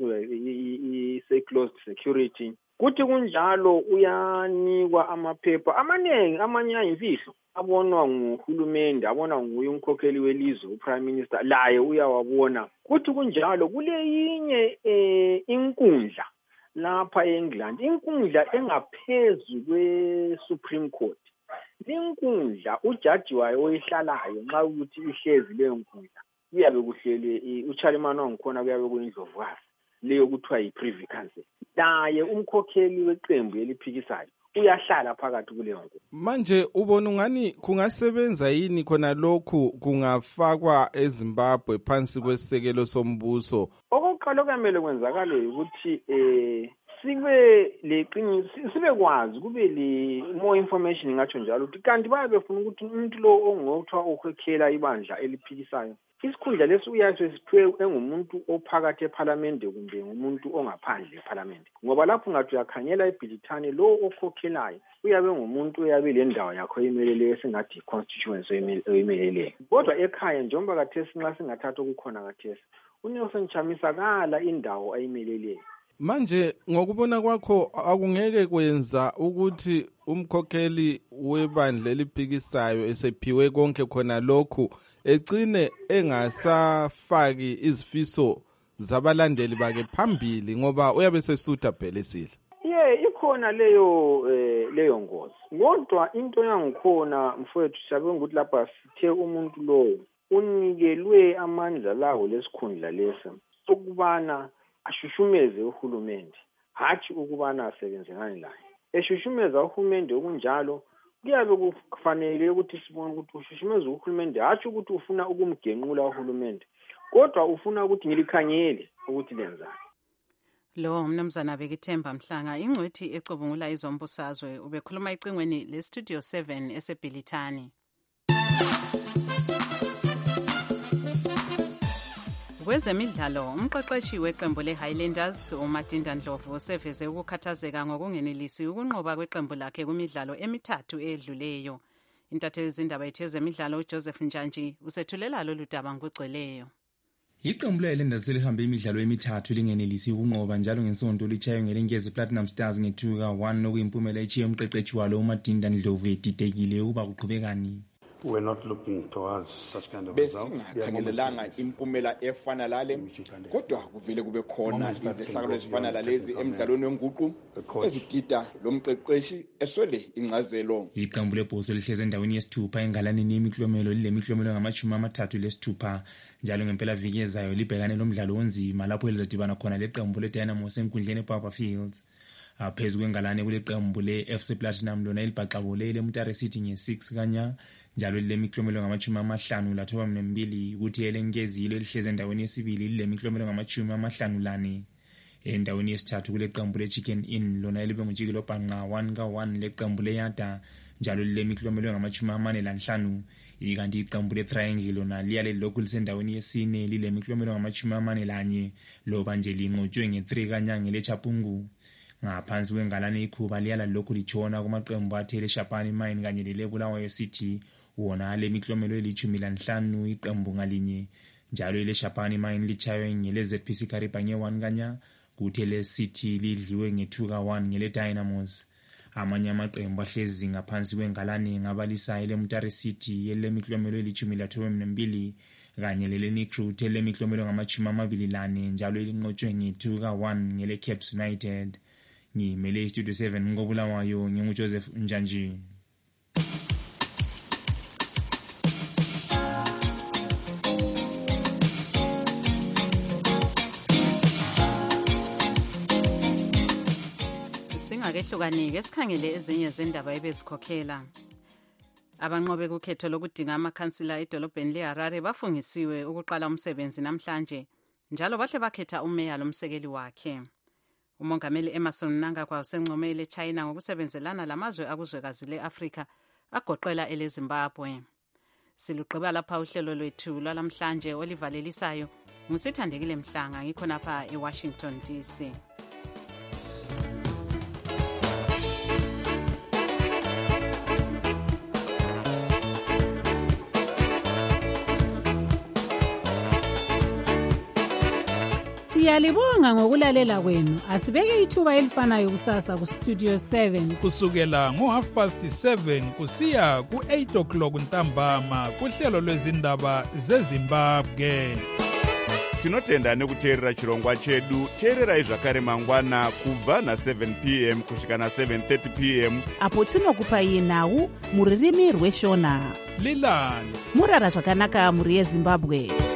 i-closed security. Kuthi kunjalo uyanikwa amaphepha amaningi amanye ayimfihlo abonwa nguhulumende, abonwa nguye umkhokheli welizwe uprime minister, laye uyawabona. Kuthi kunjalo kuleyinye eh, inkundla lapha eEngland, inkundla engaphezulu kwe-Supreme Court. Inkundla ujaji wayo oyihlalayo nxa ukuthi ihlezi leyo nkundla kuyabe kuhlele uCharlemagne wangikhona kuyabe kuyindlovukazi leyo kuthiwa yi-Privy Council. Naye umkhokheli weqembu eliphikisayo uyahlala phakathi kuleyo nkundla. Manje ubona ungani kungasebenza yini khona lokhu kungafakwa eZimbabwe phansi kwesisekelo sombuso? Okokuqala okumele kwenzakale ukuthi eh sibe leqiniso sibe kwazi kube le more information ngatsho njalo ukuthi kanti bayabe befuna ukuthi umuntu lo ongothiwa ukhokhela ibandla eliphikisayo isikhundla lesi uyaso siphiwe engumuntu ophakathi eParliament kumbe ngumuntu ongaphandle eParliament, ngoba lapho ngathi uyakhanyela eBhilithani lo okhokhelayo uyabe ngumuntu uyabe le ndawo yakho emelele esingathi constituency emelele. Kodwa ekhaya njengoba kathesi nxa singathatha ukukhona kathesi uNelson Chamisa kala indawo ayimeleleyo. Manje ngokubona kwakho akungeke kwenza ukuthi umkhokheli webandla eliphikisayo esephiwe konke khona lokhu egcine engasafaki izifiso zabalandeli bakhe phambili ngoba uyabe sesutha phela esile? Yeah, ikhona leyo eh, leyo ngozi. Kodwa into yangikhona mfowethu siyabonga ukuthi lapha sithe umuntu lo unikelwe amandla lawo lesikhundla lesi ukubana ashushumeze uhulumende, hathi ukubana asebenzelane laye. Eshushumeza uhulumende okunjalo kuyabe kufanele ukuthi sibone ukuthi ushushumeza uhulumende hathi ukuthi ufuna ukumgenqula uhulumende, kodwa ufuna ukuthi ngilikhanyele ukuthi lenzani. Lo mnumzana Bekithemba Mhlanga ingcwethi ecubungula izombusazwe ubekhuluma icingweni le Studio seven eseBhilithani. Kwezemidlalo umqeqeshi weqembu leHighlanders uMatinda Ndlovu useveze ukukhathazeka ngokungenelisi ukunqoba kweqembu lakhe kumidlalo emithathu edluleyo. Intatheli zindaba yethu yezemidlalo uJoseph Njanji usethulela lolu daba ngokugcweleyo. Iqembu leHighlanders lihambe imidlalo emithathu lingenelisi ukunqoba njalo ngensonto lichayo ngelengezi Platinum Stars nge-two ka one nokuyimpumela echiye umqeqeshi walo uMatinda Ndlovu edidekile ukuba kuqhubekani. We're not looking towards such kind of results. Besingakhangelelanga impumela efana lale, kodwa kuvele kube khona izehlakalo ezifana lalezi emidlalweni wenguqu ezidida lomqeqeshi eswele incazelo. Iqembu lebhoso lihleze endaweni yesithupha engalanini yemiklomelo lilemiklomelo ngamashumi amathathu lesithupha njalo ngempela viki ezayo libhekane lomdlalo onzima lapho elizadibana khona leqembu leDynamos enkundleni ePapa Fields. Phezu kwengalane kuleqembu le-F C Platinum lona elibhaxabole leMutare City nge-six kanya njalo lilemiklomelo ngamachumi amahlanu lathoba mbili ukuthi elengezilo elihleze endaweni yesibili lilemiklomelo ngamachumi amahlanu lane. Endaweni yesithathu kuleqembu leChicken Inn lona elibe ngujikelo bhanqa one ka one leqembu leYada njalo lilemiklomelo ngamachumi amane lanhlanu. Ikanti iqembu leTriangle lona liyale lokhu lisendaweni yesine lilemiklomelo ngamachumi amane lanye loba nje linqotshwe nge-three kanyanga leChapungu. Ngaphansi kwengalane ikhuba liyala lokhu litshona kumaqembu athele Shapani Mine kanye leleBulawayo City wona lemiklomelo elithumi lanhlanu iqembu ngalinye njalo ile Shapani Mine lichaywe ngele Z P C Kariba nge one kanya kuthi le City lidliwe nge two ka one ngele Dynamos. Amanye amaqembu ahlezi ngaphansi kwengalane ngabalisa ile Mutare City yelemiklomelo elithumi lathoba mbili kanye lele Nicru telemiklomelo ngamachumi amabili lane njalo elinqotshwe nge two ka one ngele Caps United. Ngimele Studio seven ngobulawayo nginguJoseph Njanji. Singakehlukanike sikhangele ezinye zendaba ebezikhokhela. Abanqobe kukhetho lokudinga amakhansila edolobheni leHarare bafungisiwe ukuqala umsebenzi namhlanje njalo bahle bakhetha umeya lomsekeli wakhe. umongameli Emmerson Mnangagwa usencome eleChina ngokusebenzelana lamazwe akuzwekazi le-Afrika agoqela eleZimbabwe. Silugqiba lapha uhlelo lwethu lwalamhlanje olivalelisayo. Ngusithandekile Mhlanga ngikhonapha eWashington D C. Siyalibonga ngokulalela kwenu. Asibeke ithuba elifanayo kusasa ku Studio seven kusukela ngo half past seven kusiya ku eight o'clock ntambama kuhlelo lwezindaba zeZimbabwe. Tinotenda nekuteerera chirongwa chedu. Teererai zvakare mangwana kubva na seven p m kusvika na seven thirty p m apo tinokupai nhau muririmi rweshona. Lilani murara zvakanaka muri yeZimbabwe.